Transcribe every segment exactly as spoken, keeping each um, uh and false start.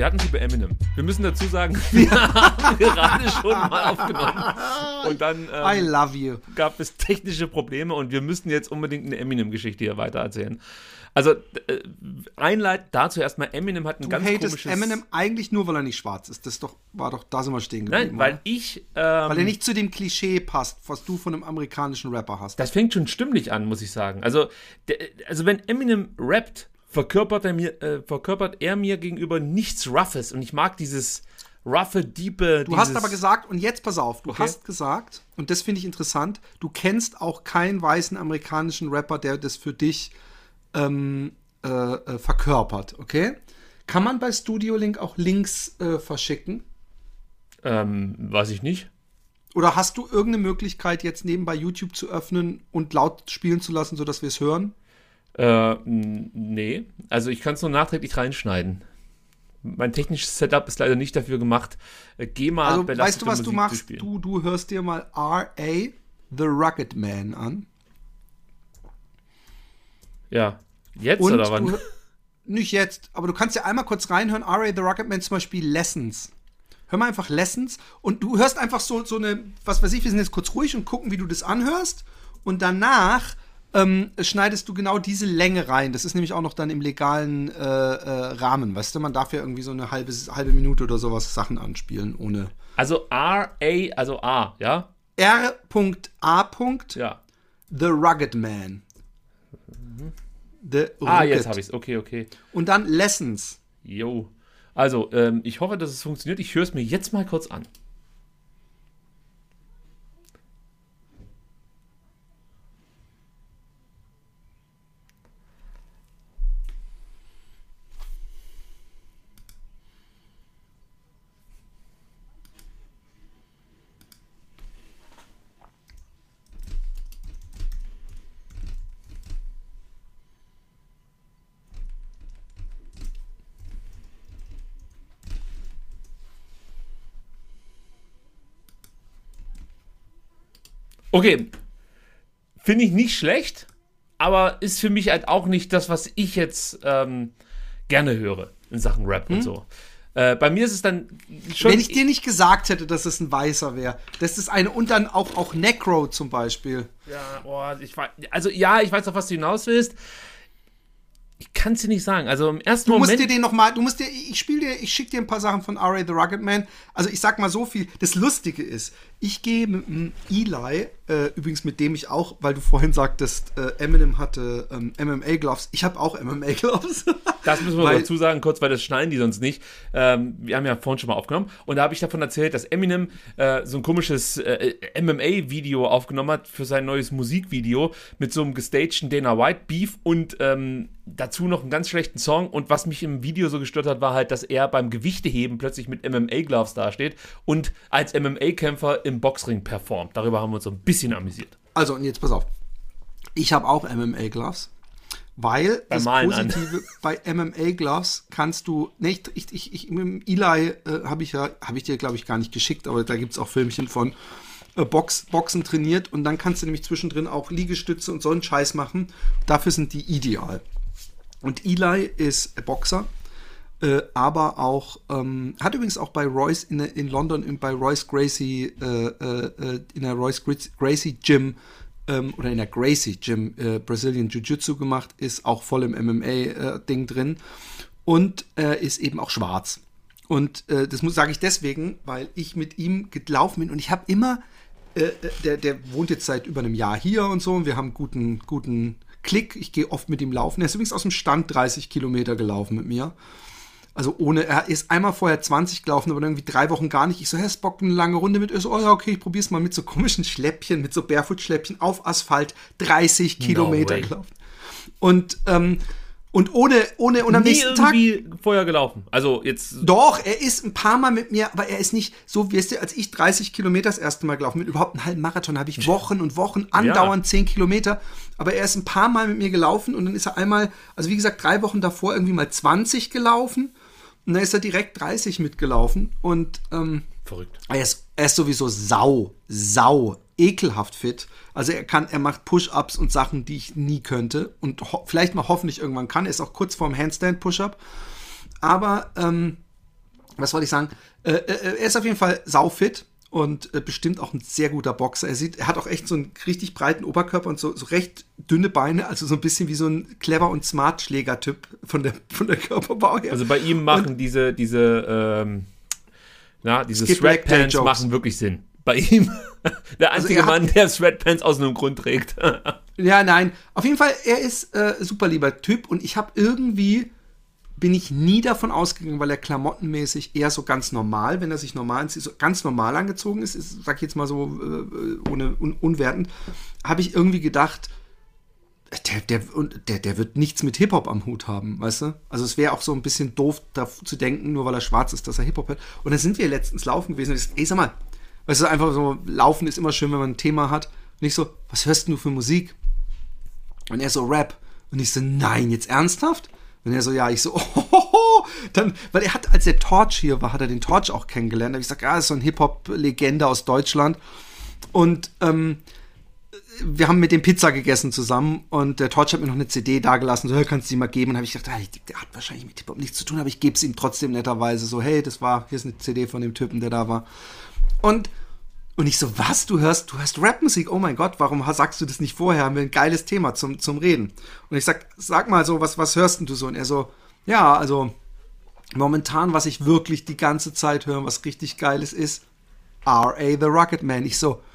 wir hatten sie bei Eminem. Wir müssen dazu sagen, wir haben gerade schon mal aufgenommen. Und dann ähm, I love you. gab es technische Probleme und wir müssten jetzt unbedingt eine Eminem-Geschichte hier weitererzählen. Also, äh, einleitend dazu erstmal, Eminem hat ein Du ganz hatest komisches... Eminem eigentlich nur, weil er nicht schwarz ist. Das doch, war doch, da sind wir stehen geblieben. Nein, weil oder? ich... Ähm, Weil er nicht zu dem Klischee passt, was du von einem amerikanischen Rapper hast. Das fängt schon stimmlich an, muss ich sagen. Also, der, also wenn Eminem rappt, verkörpert er mir, äh, verkörpert er mir gegenüber nichts Roughes. Und ich mag dieses roughe, diepe... Du dieses, hast aber gesagt, und jetzt pass auf, du Okay. hast gesagt, und das finde ich interessant, du kennst auch keinen weißen amerikanischen Rapper, der das für dich ähm, äh, äh, verkörpert, okay? Kann man bei Studio Link auch Links äh, verschicken? Ähm, weiß ich nicht. Oder hast du irgendeine Möglichkeit, jetzt nebenbei YouTube zu öffnen und laut spielen zu lassen, sodass wir es hören? Äh, n- nee. Also ich kann es nur nachträglich reinschneiden. Mein technisches Setup ist leider nicht dafür gemacht, äh, GEMA Also, belastete weißt du, was du Musik zu machst? spielen. Du, du hörst dir mal R A The Rugged Man an. Ja. Jetzt Und oder wann? du, nicht jetzt, aber du kannst ja einmal kurz reinhören, R A The Rugged Man, zum Beispiel Lessons. Hör mal einfach Lessons und du hörst einfach so, so eine, was weiß ich, wir sind jetzt kurz ruhig und gucken, wie du das anhörst und danach ähm, schneidest du genau diese Länge rein. Das ist nämlich auch noch dann im legalen äh, äh, Rahmen, weißt du, man darf ja irgendwie so eine halbe, halbe Minute oder sowas Sachen anspielen, ohne Also R A, also A, ja? R A. Ja. The Rugged Man. The Ah, Rugged. jetzt habe ich es. Okay, okay. Und dann Lessons. Jo. Also, ähm, ich hoffe, dass es funktioniert. Ich höre es mir jetzt mal kurz an. Okay. Finde ich nicht schlecht, aber ist für mich halt auch nicht das, was ich jetzt ähm, gerne höre in Sachen Rap Hm? und so. Äh, bei mir ist es dann schon... Wenn ich dir nicht gesagt hätte, dass es ein Weißer wäre, das ist eine, und dann auch, auch Necro zum Beispiel. Ja, boah, ich weiß, also ja, ich weiß auf was du hinaus willst. Ich kann es dir nicht sagen. Also im ersten Du musst Moment... dir den nochmal, du musst dir, ich spiele dir, ich schicke dir ein paar Sachen von R A The Rugged Man. Also ich sag mal so viel, das Lustige ist, ich gehe mit dem Eli, äh, übrigens mit dem ich auch, weil du vorhin sagtest, äh, Eminem hatte ähm, M M A-Gloves. Ich habe auch M M A-Gloves. Das müssen wir Weil- dazu sagen, kurz, weil das schneiden die sonst nicht. Ähm, wir haben ja vorhin schon mal aufgenommen. Und da habe ich davon erzählt, dass Eminem äh, so ein komisches äh, M M A-Video aufgenommen hat für sein neues Musikvideo mit so einem gestagten Dana White Beef und ähm, dazu noch einen ganz schlechten Song. Und was mich im Video so gestört hat, war halt, dass er beim Gewichteheben plötzlich mit M M A-Gloves dasteht und als M M A-Kämpfer im Boxring performt. Darüber haben wir uns so ein bisschen amüsiert. Also, und jetzt pass auf. Ich habe auch M M A-Gloves, weil Beim das Malen an. Positive bei M M A-Gloves kannst du, ne, ich, ich, ich, ich mit dem Eli äh, habe ich ja, habe ich dir, glaube ich, gar nicht geschickt, aber da gibt es auch Filmchen von äh, Box, Boxen trainiert und dann kannst du nämlich zwischendrin auch Liegestütze und so einen Scheiß machen. Dafür sind die ideal. Und Eli ist Boxer, äh, aber auch, ähm, hat übrigens auch bei Royce in, in London in, bei Royce Gracie, äh, äh, in der Royce Gracie Gym ähm, oder in der Gracie Gym äh, Brazilian Jiu-Jitsu gemacht, ist auch voll im M M A-Ding äh, drin und äh, ist eben auch schwarz. Und äh, das sage ich deswegen, weil ich mit ihm gelaufen bin und ich habe immer, äh, der, der wohnt jetzt seit über einem Jahr hier und so und wir haben guten, guten Klick. Ich gehe oft mit ihm laufen. Er ist übrigens aus dem Stand dreißig Kilometer gelaufen mit mir. Also ohne, er ist einmal vorher zwanzig gelaufen, aber irgendwie drei Wochen gar nicht. Ich so, Herr Spock, eine lange Runde mit. Er so, oh ja, okay, ich probier's mal mit so komischen Schläppchen, mit so Barefoot-Schläppchen auf Asphalt, dreißig Kilometer way. gelaufen. Und, ähm, und ohne, ohne, und am Nie nächsten Tag. irgendwie vorher gelaufen. Also jetzt... Doch, er ist ein paar Mal mit mir, aber er ist nicht so, wie es dir, als ich dreißig Kilometer das erste Mal gelaufen bin, überhaupt einen halben Marathon, habe ich Wochen und Wochen, andauernd zehn Kilometer, aber er ist ein paar Mal mit mir gelaufen und dann ist er einmal, also wie gesagt, drei Wochen davor irgendwie mal zwanzig gelaufen und dann ist er direkt dreißig mitgelaufen und ähm, Verrückt. er ist, er ist sowieso sau, sau, ekelhaft fit. Also er kann, er macht Push-Ups und Sachen, die ich nie könnte und ho- vielleicht mal hoffentlich irgendwann kann. Er ist auch kurz vorm Handstand-Push-Up. Aber ähm, was wollte ich sagen? Äh, äh, er ist auf jeden Fall saufit und äh, bestimmt auch ein sehr guter Boxer. Er sieht, er hat auch echt so einen richtig breiten Oberkörper und so, so recht dünne Beine, also so ein bisschen wie so ein clever und smart Schlägertyp von der, von der Körperbau her. Also bei ihm machen und diese, diese, ähm, na, diese Sweatpants machen wirklich Sinn. Bei ihm, der einzige also Mann, der Sweatpants aus einem Grund trägt. Ja, nein. Auf jeden Fall, er ist äh, super lieber Typ und ich habe irgendwie, bin ich nie davon ausgegangen, weil er klamottenmäßig eher so ganz normal, wenn er sich normal so ganz normal angezogen ist, ist sag ich jetzt mal so äh, ohne un, unwertend, habe ich irgendwie gedacht, der, der, der, der wird nichts mit Hip-Hop am Hut haben, weißt du? Also es wäre auch so ein bisschen doof da zu denken, nur weil er schwarz ist, dass er Hip-Hop hat. Und dann sind wir letztens laufen gewesen und ich so, ey, sag mal, weißt du, einfach so, laufen ist immer schön, wenn man ein Thema hat. Und ich so, was hörst du für Musik? Und er so, Rap. Und ich so, nein, jetzt ernsthaft? Und er so, ja, ich so, oh, dann, weil er hat, als der Torch hier war, hat er den Torch auch kennengelernt. Da habe ich gesagt, ja, das ist so ein Hip-Hop-Legende aus Deutschland. Und ähm, wir haben mit dem Pizza gegessen zusammen und der Torch hat mir noch eine C D dagelassen, so, hey, kannst du die mal geben? Und habe ich gedacht, ah, der hat wahrscheinlich mit Hip-Hop nichts zu tun, aber ich gebe es ihm trotzdem netterweise so, hey, das war, hier ist eine C D von dem Typen, der da war. Und, und ich so, was, du hörst, du hörst Rapmusik? Oh mein Gott, warum sagst du das nicht vorher? Haben wir ein geiles Thema zum, zum Reden. Und ich sag, sag mal so, was, was hörst denn du so? Und er so, ja, also momentan, was ich wirklich die ganze Zeit höre, was richtig Geiles ist, R A The Rugged Man. Ich so,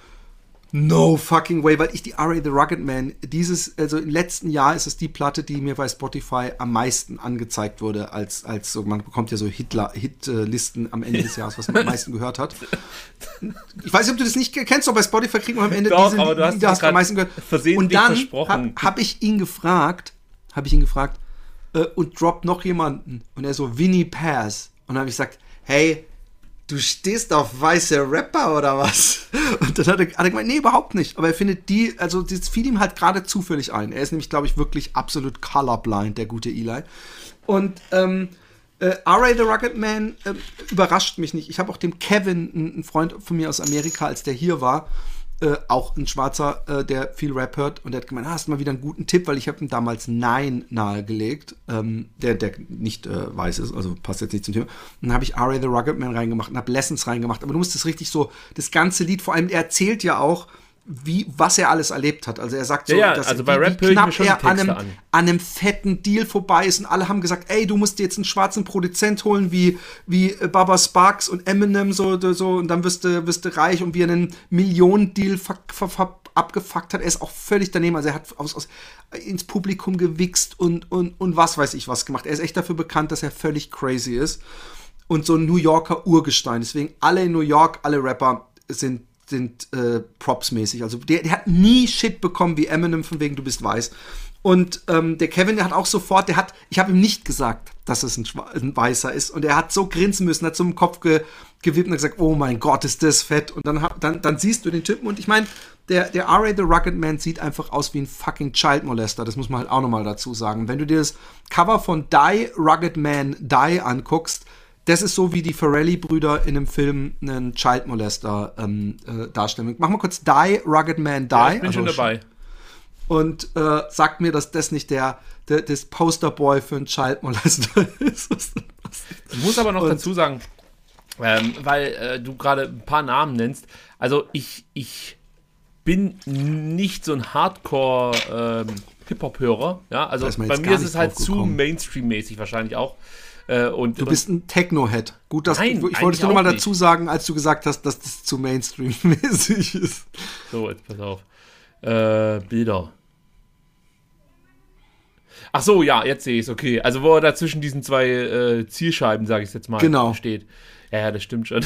no fucking way, weil ich die R A The Rugged Man, dieses, also im letzten Jahr ist es die Platte, die mir bei Spotify am meisten angezeigt wurde, als, als so, man bekommt ja so Hitler, Hitlisten am Ende des Jahres, was man am meisten gehört hat. Ich weiß nicht, ob du das nicht kennst, aber bei Spotify kriegen wir am Ende Doch, diese, aber du hast, die, die hast du am meisten gehört. Und dann habe hab ich ihn gefragt, habe ich ihn gefragt, äh, und droppt noch jemanden. Und er so, Vinnie Paz. Und dann habe ich gesagt, hey, du stehst auf weiße Rapper oder was? Und dann hat er, hat er gemeint, nee, überhaupt nicht. Aber er findet die, also das fiel ihm halt gerade zufällig ein. Er ist nämlich, glaube ich, wirklich absolut colorblind, der gute Eli. Und ähm, äh, R A The Rugged Man äh, überrascht mich nicht. Ich habe auch dem Kevin, ein Freund von mir aus Amerika, als der hier war, äh, auch ein Schwarzer, äh, der viel Rap hört, und der hat gemeint, ah, hast du mal wieder einen guten Tipp, weil ich habe ihm damals Nine nahegelegt, ähm, der, der nicht äh, weiß ist, also passt jetzt nicht zum Thema. Und dann habe ich R A The Rugged Man reingemacht und habe Lessons reingemacht, aber du musst das richtig so, das ganze Lied, vor allem, er erzählt ja auch, wie, was er alles erlebt hat. Also er sagt so, ja, ja, dass also wie, bei Rap wie knapp er an einem, an. an einem fetten Deal vorbei ist und alle haben gesagt, ey, du musst dir jetzt einen schwarzen Produzent holen, wie, wie Baba Sparks und Eminem, so, so, und dann wirst du, wirst du reich, und wie er einen Millionen-Deal ver, ver, ver, abgefuckt hat. Er ist auch völlig daneben, also er hat aus, aus, ins Publikum gewichst und, und, und was weiß ich was gemacht. Er ist echt dafür bekannt, dass er völlig crazy ist und so ein New Yorker Urgestein. Deswegen alle in New York, alle Rapper sind sind äh, Props-mäßig. Also der, der hat nie Shit bekommen wie Eminem, von wegen du bist weiß. Und ähm, der Kevin, der hat auch sofort, der hat, ich habe ihm nicht gesagt, dass es ein, ein Weißer ist, und er hat so grinsen müssen, hat so im Kopf ge, gewippt und gesagt, oh mein Gott, ist das fett. Und dann, dann, dann siehst du den Typen, und ich meine, der, der R A The Rugged Man sieht einfach aus wie ein fucking Child Molester, das muss man halt auch nochmal dazu sagen. Wenn du dir das Cover von Die, Rugged Man, Die anguckst, das ist so, wie die Farrelly-Brüder in einem Film einen Child Molester ähm, äh, darstellen. Mach mal kurz Die, Rugged Man, Die. Ja, ich bin also, schon dabei. Und äh, sagt mir, dass das nicht der, der das Posterboy für einen Child Molester ist. Ich muss aber noch und, dazu sagen, ähm, weil äh, du gerade ein paar Namen nennst, also ich, ich bin nicht so ein Hardcore ähm, Hip-Hop-Hörer. Ja? Also bei mir ist es halt zu Mainstream-mäßig wahrscheinlich auch. Und, du bist ein Techno-Head. Gut, dass nein, du, ich wollte es nur noch mal dazu sagen, als du gesagt hast, dass das zu Mainstream-mäßig ist. So, jetzt pass auf. Äh, Bilder. Ach so, ja, jetzt sehe ich es, okay. Also wo er da zwischen diesen zwei äh, Zielscheiben, sage ich jetzt mal, genau. steht. Ja, ja, das stimmt schon.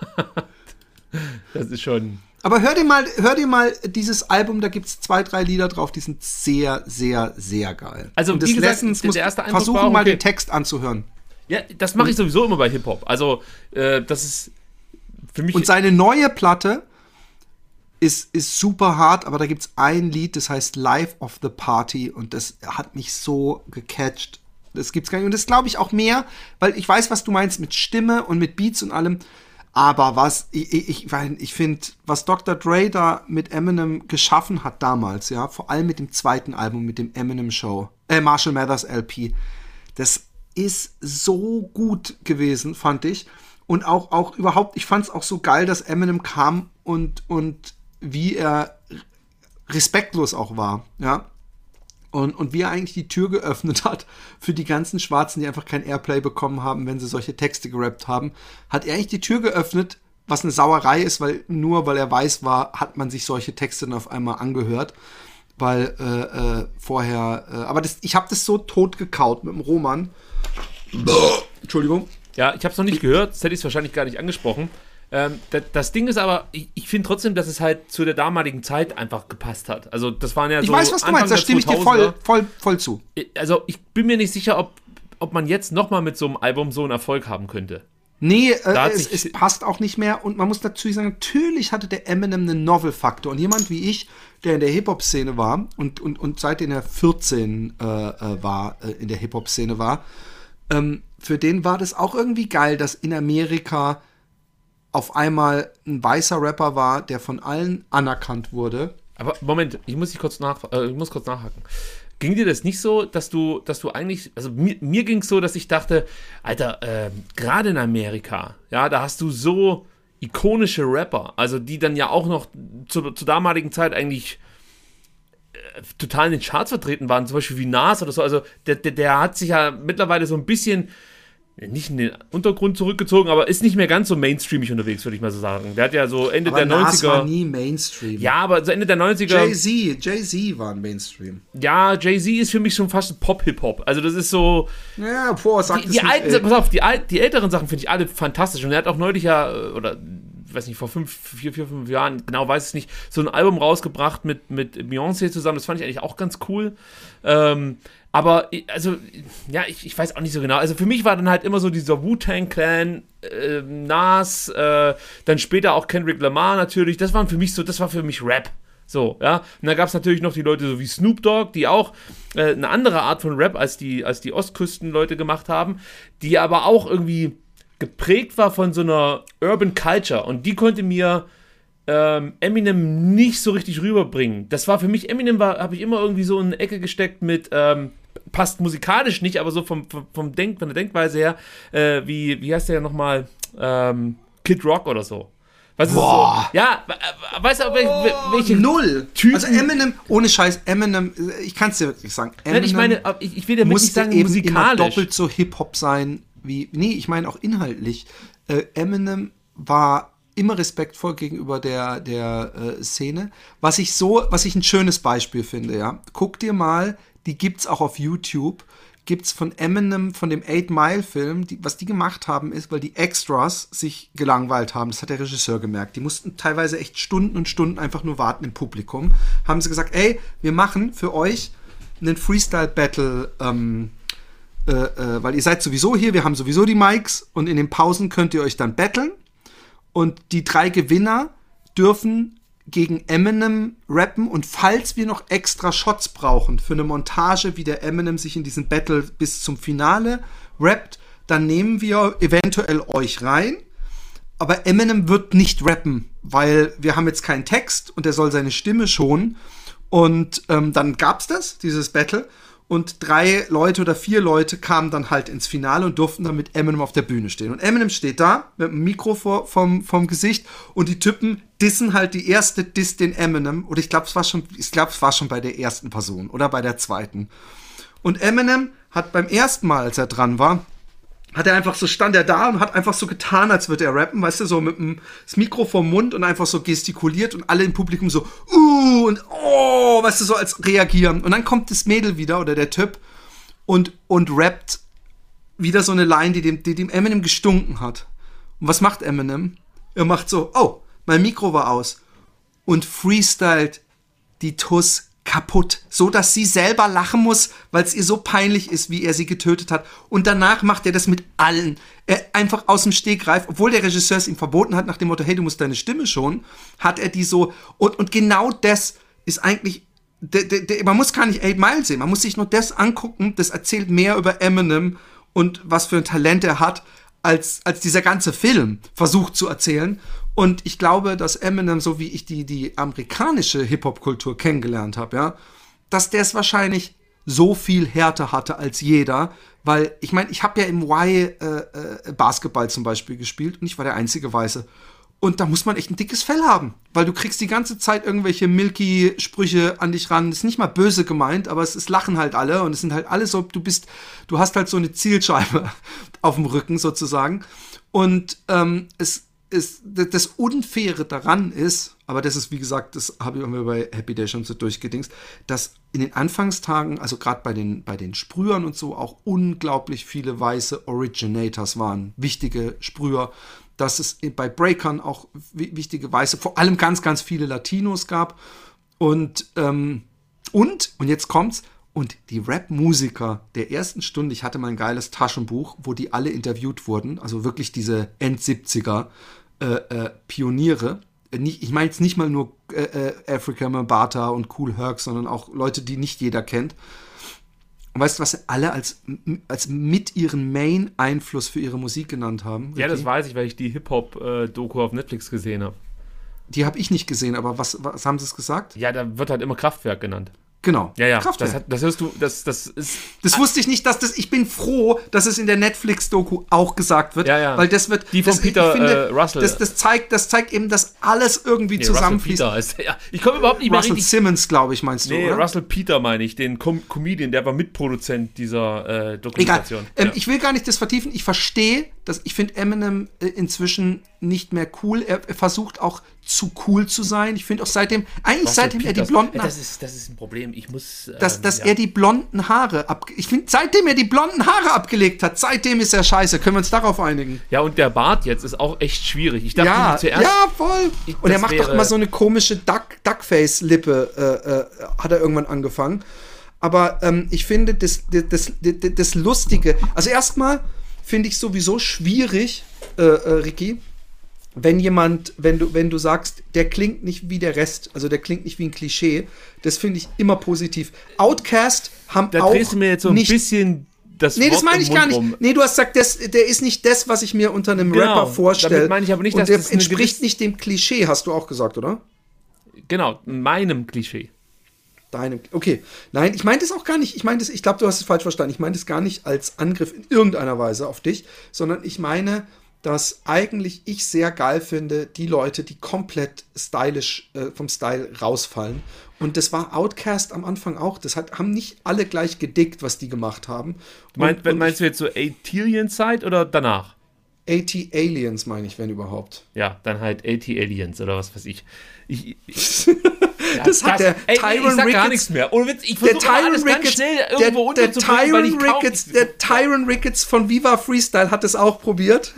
Das ist schon... Aber hör dir mal, hör dir mal dieses Album, da gibt es zwei, drei Lieder drauf, die sind sehr, sehr, sehr geil. Also und wie gesagt, Lessons der, der erste Eindruck versuchen war, okay. mal den Text anzuhören. Ja, das mache ich sowieso immer bei Hip-Hop. Also, äh, das ist für mich... Und seine neue Platte ist, ist super hart, aber da gibt es ein Lied, das heißt Life of the Party, und das hat mich so gecatcht. Das gibt's gar nicht. Und das glaube ich auch mehr, weil ich weiß, was du meinst mit Stimme und mit Beats und allem. Aber was, ich, ich, ich finde, was Doktor Dre da mit Eminem geschaffen hat damals, ja, vor allem mit dem zweiten Album, mit dem Eminem Show, äh, Marshall Mathers L P, das ist so gut gewesen, fand ich. Und auch, auch überhaupt, ich fand es auch so geil, dass Eminem kam und, und wie er respektlos auch war, ja. Und, und wie er eigentlich die Tür geöffnet hat für die ganzen Schwarzen, die einfach kein Airplay bekommen haben, wenn sie solche Texte gerappt haben, hat er eigentlich die Tür geöffnet, was eine Sauerei ist, weil nur weil er weiß war, hat man sich solche Texte dann auf einmal angehört, weil äh, äh, vorher, äh, aber das, ich habe das so tot gekaut mit dem Roman. Entschuldigung. Ja, ich habe es noch nicht gehört, das hätte ich wahrscheinlich gar nicht angesprochen. Ähm, das, das Ding ist aber, ich, ich finde trotzdem, dass es halt zu der damaligen Zeit einfach gepasst hat. Also das waren ja ich so weiß, was du Anfang meinst, da der stimme ich dir voll, voll, voll zu. Also ich bin mir nicht sicher, ob, ob man jetzt nochmal mit so einem Album so einen Erfolg haben könnte. Nee, äh, es, es passt auch nicht mehr. Und man muss dazu sagen, natürlich hatte der Eminem einen Novel-Faktor. Und jemand wie ich, der in der Hip-Hop-Szene war und, und, und seitdem er vierzehn äh, war, äh, in der Hip-Hop-Szene war, ähm, für den war das auch irgendwie geil, dass in Amerika auf einmal ein weißer Rapper war, der von allen anerkannt wurde. Aber Moment, ich muss dich kurz nach, äh, ich muss kurz nachhaken. Ging dir das nicht so, dass du, dass du eigentlich, also mir, mir ging es so, dass ich dachte, Alter, äh, gerade in Amerika, ja, da hast du so ikonische Rapper, also die dann ja auch noch zu, zur damaligen Zeit eigentlich äh, total in den Charts vertreten waren, zum Beispiel wie Nas oder so, also der, der, der hat sich ja mittlerweile so ein bisschen nicht in den Untergrund zurückgezogen, aber ist nicht mehr ganz so mainstreamig unterwegs, würde ich mal so sagen. Der hat ja so Ende aber der Nas neunziger... war nie Mainstream. Ja, aber so Ende der neunziger... Jay-Z, Jay-Z war ein Mainstream. Ja, Jay-Z ist für mich schon fast Pop-Hip-Hop. Also das ist so... Ja, boah, sag die, das die nicht, alten, ey. pass auf, die, Al- die älteren Sachen finde ich alle fantastisch. Und er hat auch neulich ja, oder weiß nicht, vor fünf, vier, vier, fünf Jahren, genau weiß es nicht, so ein Album rausgebracht mit, mit Beyoncé zusammen. Das fand ich eigentlich auch ganz cool. Ähm... Aber, also, ja, ich, ich weiß auch nicht so genau. Also für mich war dann halt immer so dieser Wu-Tang-Clan, äh, Nas, äh, dann später auch Kendrick Lamar natürlich. Das waren für mich so, das war für mich Rap. So, ja. Und dann gab es natürlich noch die Leute so wie Snoop Dogg, die auch äh, eine andere Art von Rap als die, als die Ostküsten-Leute gemacht haben, die aber auch irgendwie geprägt war von so einer Urban Culture. Und die konnte mir ähm, Eminem nicht so richtig rüberbringen. Das war für mich, Eminem war, habe ich immer irgendwie so in eine Ecke gesteckt mit, ähm, passt musikalisch nicht, aber so vom, vom, vom Denk, von der Denkweise her, äh, wie, wie heißt der ja nochmal, ähm, Kid Rock oder so. Weißt du, so, ja, weißt du, welche, welche Null. Typen? Also Eminem, ohne Scheiß, Eminem, ich kann es dir wirklich sagen, Eminem Nein, ich meine, ich, ich will damit nicht sagen eben musikalisch. Immer doppelt so Hip-Hop sein wie, nee, ich meine auch inhaltlich. Äh, Eminem war immer respektvoll gegenüber der, der äh, Szene. Was ich so, was ich ein schönes Beispiel finde, ja. Guck dir mal, die gibt's auch auf YouTube, gibt's von Eminem, von dem Eight Mile Film, die, was die gemacht haben, ist, weil die Extras sich gelangweilt haben, das hat der Regisseur gemerkt, die mussten teilweise echt Stunden und Stunden einfach nur warten im Publikum, haben sie gesagt, ey, wir machen für euch einen Freestyle-Battle, ähm, äh, äh, weil ihr seid sowieso hier, wir haben sowieso die Mics und in den Pausen könnt ihr euch dann battlen. Und die drei Gewinner dürfen gegen Eminem rappen. Und falls wir noch extra Shots brauchen für eine Montage, wie der Eminem sich in diesen Battle bis zum Finale rappt, dann nehmen wir eventuell euch rein. Aber Eminem wird nicht rappen, weil wir haben jetzt keinen Text und er soll seine Stimme schonen. Und ähm, dann gab's das, dieses Battle. Und drei Leute oder vier Leute kamen dann halt ins Finale und durften dann mit Eminem auf der Bühne stehen. Und Eminem steht da mit dem Mikro vor, vom, vom Gesicht und die Typen dissen halt die erste Diss den Eminem. Oder ich glaube, es war schon, ich glaube, es war schon bei der ersten Person oder bei der zweiten. Und Eminem hat beim ersten Mal, als er dran war, hat er einfach so, stand er da und hat einfach so getan, als würde er rappen, weißt du, so mit dem das Mikro vom Mund und einfach so gestikuliert und alle im Publikum so, uh, und oh, weißt du, so als reagieren. Und dann kommt das Mädel wieder oder der Typ und, und rappt wieder so eine Line, die dem, die dem Eminem gestunken hat. Und was macht Eminem? Er macht so, oh, mein Mikro war aus und freestylt die Tuss kaputt, so dass sie selber lachen muss, weil es ihr so peinlich ist, wie er sie getötet hat. Und danach macht er das mit allen. Er einfach aus dem Stegreif, obwohl der Regisseur es ihm verboten hat, nach dem Motto, hey, du musst deine Stimme schonen, hat er die so, und, und genau das ist eigentlich, de, de, de, man muss gar nicht Eight Mile sehen, man muss sich nur das angucken, das erzählt mehr über Eminem und was für ein Talent er hat, als, als dieser ganze Film versucht zu erzählen. Und ich glaube, dass Eminem, so wie ich die, die amerikanische Hip-Hop-Kultur kennengelernt habe, ja, dass der es wahrscheinlich so viel Härte hatte als jeder, weil, ich meine, ich habe ja im Y äh, äh, Basketball zum Beispiel gespielt und ich war der einzige Weiße. Und da muss man echt ein dickes Fell haben, weil du kriegst die ganze Zeit irgendwelche Milky-Sprüche an dich ran. Das ist nicht mal böse gemeint, aber es, es lachen halt alle und es sind halt alle so, du bist, du hast halt so eine Zielscheibe auf dem Rücken sozusagen. Und ähm, es ist, das Unfaire daran ist, aber das ist, wie gesagt, das habe ich mir bei Happy Day schon so durchgedingst, dass in den Anfangstagen, also gerade bei den, bei den Sprühern und so, auch unglaublich viele weiße Originators waren, wichtige Sprüher, dass es bei Breakern auch wichtige Weiße, vor allem ganz, ganz viele Latinos gab. Und, ähm, und, und jetzt kommt's, und die Rap-Musiker der ersten Stunde, ich hatte mal ein geiles Taschenbuch, wo die alle interviewt wurden, also wirklich diese End-siebziger äh, äh, Pioniere. Nicht, ich meine jetzt nicht mal nur äh, äh, Afrika Bambaataa und Kool Herc, sondern auch Leute, die nicht jeder kennt. Und weißt du, was sie alle als, als mit ihren Main-Einfluss für ihre Musik genannt haben? Ja, das weiß ich, weil ich die Hip-Hop-Doku auf Netflix gesehen habe. Die habe ich nicht gesehen, aber was, was haben sie es gesagt? Ja, da wird halt immer Kraftwerk genannt. Genau. Ja, ja. Kraftwerk. Das, hat, das hörst du, das, das ist. Das wusste ich nicht, dass das. Ich bin froh, dass es in der Netflix-Doku auch gesagt wird. Ja, ja. Weil das wird. Die von das, Peter ich finde, äh, Russell. Das, das, zeigt, das zeigt eben, dass alles irgendwie nee, zusammenfließt. Russell Peter ist, ja. Ich komme überhaupt nicht mehr Russell richtig. Simmons, glaube ich, meinst du, Nee, oder? Russell Peter meine ich, den Com- Comedian, der war Mitproduzent dieser äh, Dokumentation. Egal. Ähm, ja. Ich will gar nicht das vertiefen. Ich verstehe, dass ich finde Eminem äh, inzwischen nicht mehr cool. Er, er versucht auch zu cool zu sein. Ich finde auch seitdem, eigentlich Russell seitdem er die Peters. blonden Das ist, das ist ein Problem. Ich muss. Ähm, dass, dass ja. er die blonden Haare ab, ich finde, seitdem er die blonden Haare abgelegt hat, seitdem ist er scheiße. Können wir uns darauf einigen? Ja, und der Bart jetzt ist auch echt schwierig. Ich dachte Ja, zuerst. ja, voll. Ich, und er das macht wäre, doch immer so eine komische Duck, Duckface-Lippe, äh, äh, hat er irgendwann angefangen. Aber ähm, ich finde das, das, das, das Lustige, also erstmal finde ich sowieso schwierig, äh, äh, Ricky, wenn jemand, wenn du, wenn du sagst, der klingt nicht wie der Rest, also der klingt nicht wie ein Klischee, das finde ich immer positiv. Outkast haben Da auch drehst du mir jetzt so ein nicht, bisschen das Nee, das Wort meine im ich gar Mund nicht. rum. Nee, du hast gesagt, das, der ist nicht das, was ich mir unter einem Genau, Rapper vorstelle. damit meine ich aber nicht, und dass der das eine entspricht gewisse- nicht dem Klischee, hast du auch gesagt, oder? Genau, meinem Klischee. Deinem. Okay. Nein, ich meine das auch gar nicht. Ich meine das, ich glaube, du hast es falsch verstanden. Ich meine das gar nicht als Angriff in irgendeiner Weise auf dich, sondern ich meine, dass eigentlich ich sehr geil finde, die Leute, die komplett stylisch äh, vom Style rausfallen. Und das war Outkast am Anfang auch. Das hat, haben nicht alle gleich gedickt, was die gemacht haben. Mein, und, und meinst du jetzt so Alien-Zeit oder danach? AT Aliens meine ich, wenn überhaupt. Ja, dann halt AT Aliens oder was weiß ich. ich, ich ja, das hat der ey, Tyron ich sag gar Ricketts- nichts mehr. Ohne Witz, ich Der versuche Tyron alles ganz Ricketts, schnell der, irgendwo der, unterzubringen, weil Tyron ich kaum Ricketts, nichts- der Tyron Ricketts von Viva Freestyle hat es auch probiert.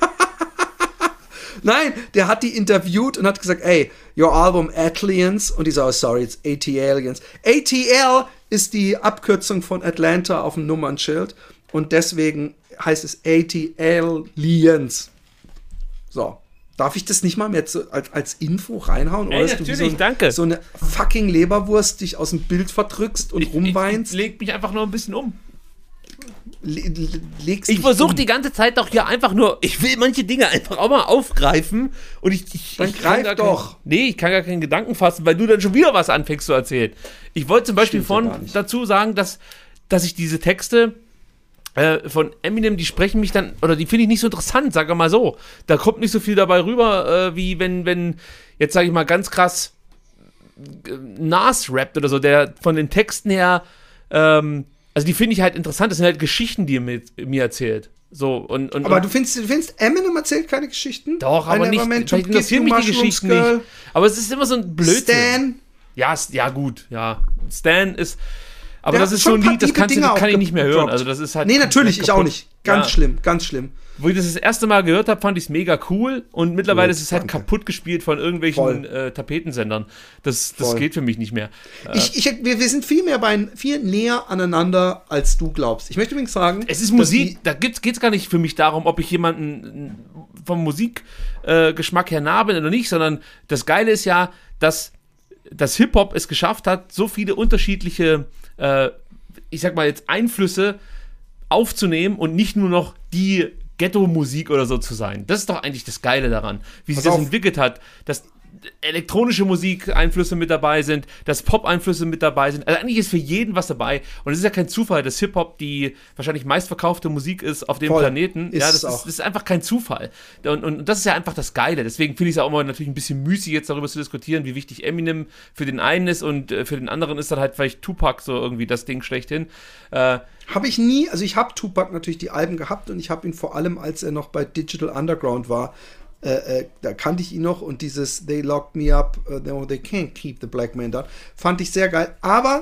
Nein, der hat die interviewt und hat gesagt, ey, your album Atlians, und die so, oh, sorry, it's A T Aliens. A T L ist die Abkürzung von Atlanta auf dem Nummernschild und deswegen heißt es A T Aliens. So. Darf ich das nicht mal mehr zu, als, als Info reinhauen? Ey, Oder dass du wie natürlich, so, ein, danke. so eine fucking Leberwurst dich aus dem Bild verdrückst und ich, rumweinst? Ich leg mich einfach nur ein bisschen um. Le le legst Ich dich versuche um. die ganze Zeit doch hier einfach nur, ich will manche Dinge einfach auch mal aufgreifen und ich, ich, Dann ich kann greif gar doch. Kein, nee, ich kann gar keinen Gedanken fassen, weil du dann schon wieder was anfängst zu erzählen. Ich wollte zum Beispiel Stimmt ja von gar nicht. dazu sagen, dass, dass ich diese Texte äh, von Eminem, die sprechen mich dann, oder die finde ich nicht so interessant, sag mal so. Da kommt nicht so viel dabei rüber, äh, wie wenn, wenn, jetzt sage ich mal ganz krass, äh, Nas rappt oder so, der von den Texten her, ähm, also die finde ich halt interessant, das sind halt Geschichten, die er mit, mir erzählt. So, und, und, Aber und, du findest, du findest, Eminem erzählt keine Geschichten? Doch, aber I nicht, never meant to vielleicht give interessieren you mich die mushrooms, Geschichten girl. nicht. Aber es ist immer so ein Blödsinn. Stan. Ja, s- ja gut, ja. Stan ist, aber Der das hat ist schon so ein ein paar Lied, das diebe kannst du, Dinge kann ich nicht mehr hören. aufgedroppt. Also das ist halt Nee, natürlich, ich auch kaputt. nicht. Ganz Ja. schlimm, ganz schlimm. Wo ich das das erste Mal gehört habe, fand ich es mega cool und mittlerweile Gut, ist es halt danke. kaputt gespielt von irgendwelchen Voll. äh, Tapetensendern. Das, das Voll. geht für mich nicht mehr. Ich, ich, wir, wir sind viel mehr bei, viel näher aneinander, als du glaubst. Ich möchte übrigens sagen, Es ist dass Musik, da geht es gar nicht für mich darum, ob ich jemanden äh, vom Musikgeschmack äh, Geschmack her nah bin oder nicht, sondern das Geile ist ja, dass das Hip-Hop es geschafft hat, so viele unterschiedliche, äh, ich sag mal jetzt, Einflüsse aufzunehmen und nicht nur noch die Ghetto-Musik oder so zu sein. Das ist doch eigentlich das Geile daran, wie sich Pass das auf. entwickelt hat. Dass, elektronische Musik-Einflüsse mit dabei sind, dass Pop-Einflüsse mit dabei sind. Also eigentlich ist für jeden was dabei. Und es ist ja kein Zufall, dass Hip-Hop die wahrscheinlich meistverkaufte Musik ist auf dem Voll. Planeten. Ist ja, es das auch. ist, das ist einfach kein Zufall. Und, und das ist ja einfach das Geile. Deswegen finde ich es auch immer natürlich ein bisschen müßig, jetzt darüber zu diskutieren, wie wichtig Eminem für den einen ist und äh, für den anderen ist dann halt vielleicht Tupac so irgendwie das Ding schlechthin. Äh, Habe ich nie, also ich habe Tupac natürlich die Alben gehabt und ich habe ihn vor allem, als er noch bei Digital Underground war, Äh, äh, da kannte ich ihn noch und dieses They locked me up, uh, no, they can't keep the black man down, fand ich sehr geil. Aber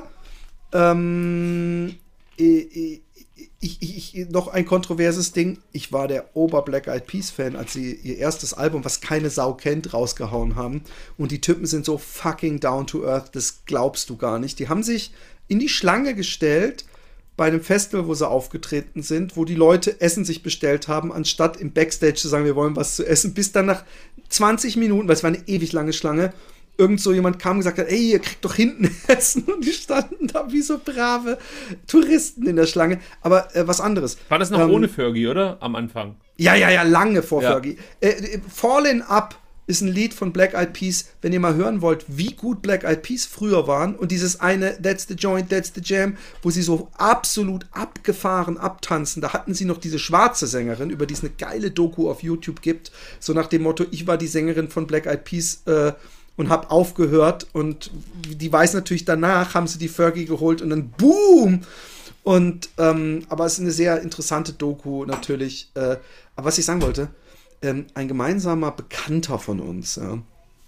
ähm, ich, ich, ich, noch ein kontroverses Ding. Ich war der Ober-Black Eyed Peas Fan, als sie ihr erstes Album, was keine Sau kennt, rausgehauen haben. Und die Typen sind so fucking down to earth, das glaubst du gar nicht. Die haben sich in die Schlange gestellt bei einem Festival, wo sie aufgetreten sind, wo die Leute Essen sich bestellt haben, anstatt im Backstage zu sagen, wir wollen was zu essen, bis dann nach zwanzig Minuten, weil es war eine ewig lange Schlange, irgend so jemand kam und gesagt hat, ey, ihr kriegt doch hinten Essen, und die standen da wie so brave Touristen in der Schlange. Aber äh, was anderes. War das noch ähm, ohne Fergie, oder? Am Anfang. Ja, ja, ja, lange vor Ja. Fergie. Äh, Fallin' Up ist ein Lied von Black Eyed Peas, wenn ihr mal hören wollt, wie gut Black Eyed Peas früher waren und dieses eine That's the Joint, That's the Jam, wo sie so absolut abgefahren abtanzen, da hatten sie noch diese schwarze Sängerin, über die es eine geile Doku auf YouTube gibt, so nach dem Motto, ich war die Sängerin von Black Eyed Peas äh, und hab aufgehört und die weiß natürlich danach, haben sie die Fergie geholt und dann boom! Und, ähm, aber es ist eine sehr interessante Doku natürlich. Äh, aber was ich sagen wollte, ähm, ein gemeinsamer Bekannter von uns, ja.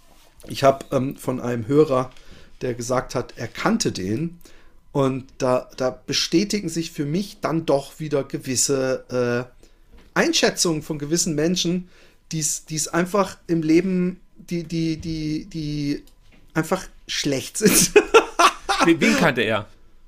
Ich habe ähm, von einem Hörer, der gesagt hat, er kannte den. Und da, da bestätigen sich für mich dann doch wieder gewisse äh, Einschätzungen von gewissen Menschen, die es einfach im Leben, die, die, die, die einfach schlecht sind. Wen, wen kannte er?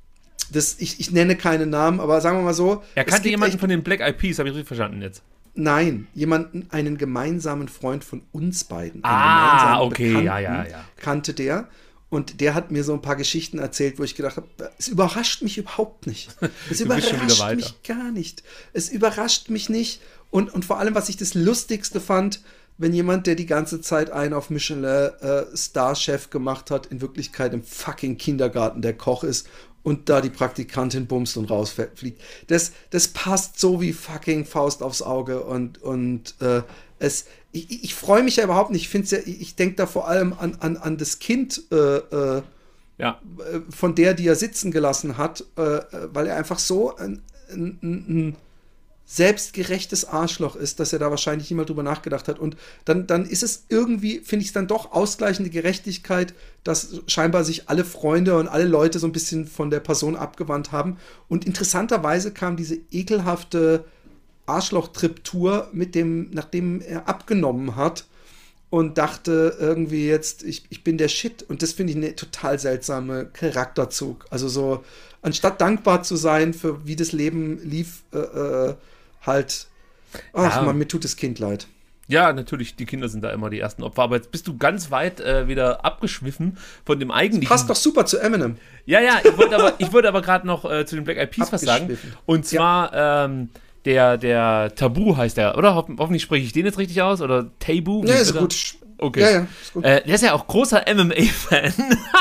Das, ich, ich nenne keine Namen, aber sagen wir mal so. Er es kannte gibt jemanden echt- von den Black Eyed Peas, habe ich richtig verstanden jetzt. Nein, jemanden, einen gemeinsamen Freund von uns beiden. Einen Ah, gemeinsamen okay, Bekannten ja, ja, ja. Kannte der. Und der hat mir so ein paar Geschichten erzählt, wo ich gedacht habe, es überrascht mich überhaupt nicht. Es Du bist schon wieder überrascht weiter. mich gar nicht. Es überrascht mich nicht. Und, und vor allem, was ich das Lustigste fand, wenn jemand, der die ganze Zeit einen auf Michelin äh, Star-Chef gemacht hat, in Wirklichkeit im fucking Kindergarten der Koch ist und da die Praktikantin bumst und rausfliegt. Das, das passt so wie fucking Faust aufs Auge und, und äh, es, ich, ich freue mich ja überhaupt nicht. Ich finde ja, ich denke da vor allem an, an, an das Kind äh, äh, Ja. von der, die er sitzen gelassen hat, äh, weil er einfach so ein, ein, ein selbstgerechtes Arschloch ist, dass er da wahrscheinlich niemand drüber nachgedacht hat. Und dann, dann ist es irgendwie, finde ich es dann doch ausgleichende Gerechtigkeit, dass scheinbar sich alle Freunde und alle Leute so ein bisschen von der Person abgewandt haben. Und interessanterweise kam diese ekelhafte Arschloch-Trip-Tour mit dem, nachdem er abgenommen hat und dachte irgendwie jetzt, ich, ich bin der Shit. Und das finde ich eine total seltsame Charakterzug. Also so, anstatt dankbar zu sein für wie das Leben lief, äh, äh, halt, ach Ja. man, mir tut das Kind leid. Ja, natürlich, die Kinder sind da immer die ersten Opfer, aber jetzt bist du ganz weit äh, wieder abgeschwiffen von dem eigentlichen. Passt doch super zu Eminem. Ja, ja, ich wollte aber, ich wollte aber gerade noch äh, zu den Black Eyed Peas was sagen. Abgeschwiffen. Und zwar, ähm, der, der Tabu heißt der, oder? Hoff, hoffentlich spreche ich den jetzt richtig aus, oder Tabu? Ja, ist Oder? gut. Okay. Ja, ja, ist gut. Äh, der ist ja auch großer M M A-Fan.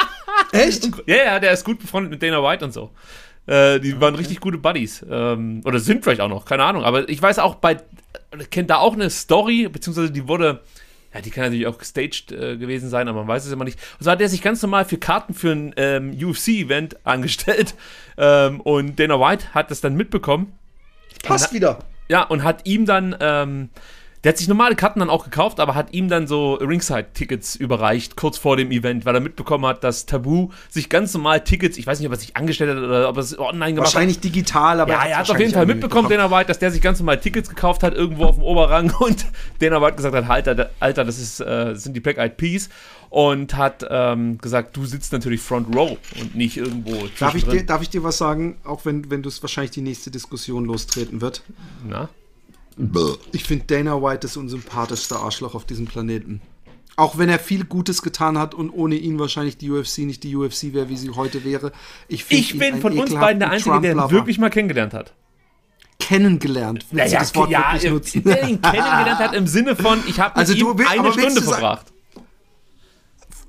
Echt? Ja, ja, der ist gut befreundet mit Dana White und so. Äh, die waren richtig gute Buddies. Ähm, oder sind vielleicht auch noch, keine Ahnung. Aber ich weiß auch, bei kennt da auch eine Story, beziehungsweise die wurde, ja, die kann natürlich auch gestaged äh, gewesen sein, aber man weiß es immer nicht. Und so hat er sich ganz normal für Karten für ein ähm, U F C-Event angestellt. Ähm, und Dana White hat das dann mitbekommen. Passt wieder. Ja, und hat ihm dann, ähm, der hat sich normale Karten dann auch gekauft, aber hat ihm dann so Ringside-Tickets überreicht, kurz vor dem Event, weil er mitbekommen hat, dass Tabu sich ganz normal Tickets, ich weiß nicht, ob er sich angestellt hat oder ob er es online gemacht Wahrscheinlich digital, aber hat. Ja, er hat auf jeden Fall wahrscheinlich mitbekommen, Dana White, dass der sich ganz normal Tickets gekauft hat, irgendwo auf dem Oberrang und Dana White gesagt hat, Alter, Alter das, ist, äh, das sind die Black Eyed Peas und hat ähm, gesagt, du sitzt natürlich Front Row und nicht irgendwo Darf ich, dir, zwischendrin. darf ich dir was sagen, auch wenn, wenn du es wahrscheinlich die nächste Diskussion lostreten wird? Na? Ich finde Dana White das unsympathischste Arschloch auf diesem Planeten. Auch wenn er viel Gutes getan hat und ohne ihn wahrscheinlich die U F C nicht die U F C wäre, wie sie heute wäre. Ich, find Ich ihn bin einen von uns beiden der Einzige, der ihn Trump-Lover. wirklich mal kennengelernt hat. Kennengelernt. Willst du das Wort ja, wirklich nutzen? der ihn kennengelernt hat im Sinne von, ich habe mit Also du ihm will- eine aber willst Stunde du sagen- verbracht.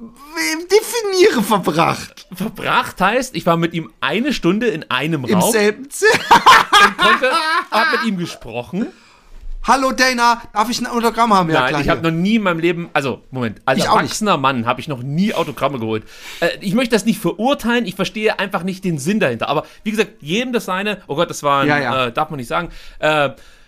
Definiere verbracht. Verbracht heißt, ich war mit ihm eine Stunde in einem Im Raum selben Zimmer. und konnte, hab mit ihm gesprochen. Hallo Dana, darf ich ein Autogramm haben? Ja, Nein, klar, ich habe hier. noch nie in meinem Leben, also Moment, als Ich auch erwachsener Mann habe ich noch nie Autogramme geholt. Äh, ich möchte das nicht verurteilen, ich verstehe einfach nicht den Sinn dahinter. Aber wie gesagt, jedem das seine, oh Gott, das war ein, Ja, ja. Äh, darf man nicht sagen. Äh,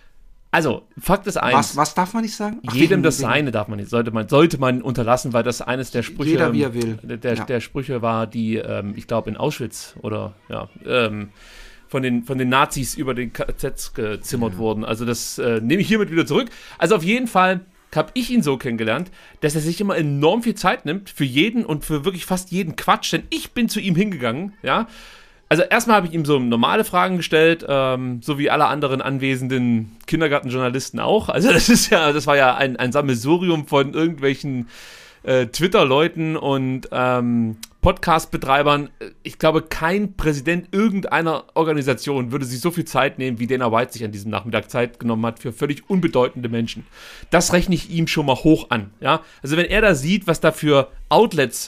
also, Fakt ist eins. Was, was darf man nicht sagen? Ach, Jedem wegen- das wegen- Seine darf man nicht, sollte man, sollte man unterlassen, weil das eines der Sprüche, Jeder, wie er will. Der, Ja. der Sprüche war, die, ähm, ich glaube, in Auschwitz oder ja, ähm, von den, von den Nazis über den K Zs gezimmert Ja. wurden. Also das äh, nehme ich hiermit wieder zurück. Also auf jeden Fall habe ich ihn so kennengelernt, dass er sich immer enorm viel Zeit nimmt für jeden und für wirklich fast jeden Quatsch, denn ich bin zu ihm hingegangen, ja. Also erstmal habe ich ihm so normale Fragen gestellt, ähm, so wie alle anderen anwesenden Kindergartenjournalisten auch. Also das ist ja, das war ja ein, ein Sammelsurium von irgendwelchen äh, Twitter-Leuten und ähm, Podcast-Betreibern. Ich glaube, kein Präsident irgendeiner Organisation würde sich so viel Zeit nehmen, wie Dana White sich an diesem Nachmittag Zeit genommen hat für völlig unbedeutende Menschen. Das rechne ich ihm schon mal hoch an. Ja? Also wenn er da sieht, was da für Outlets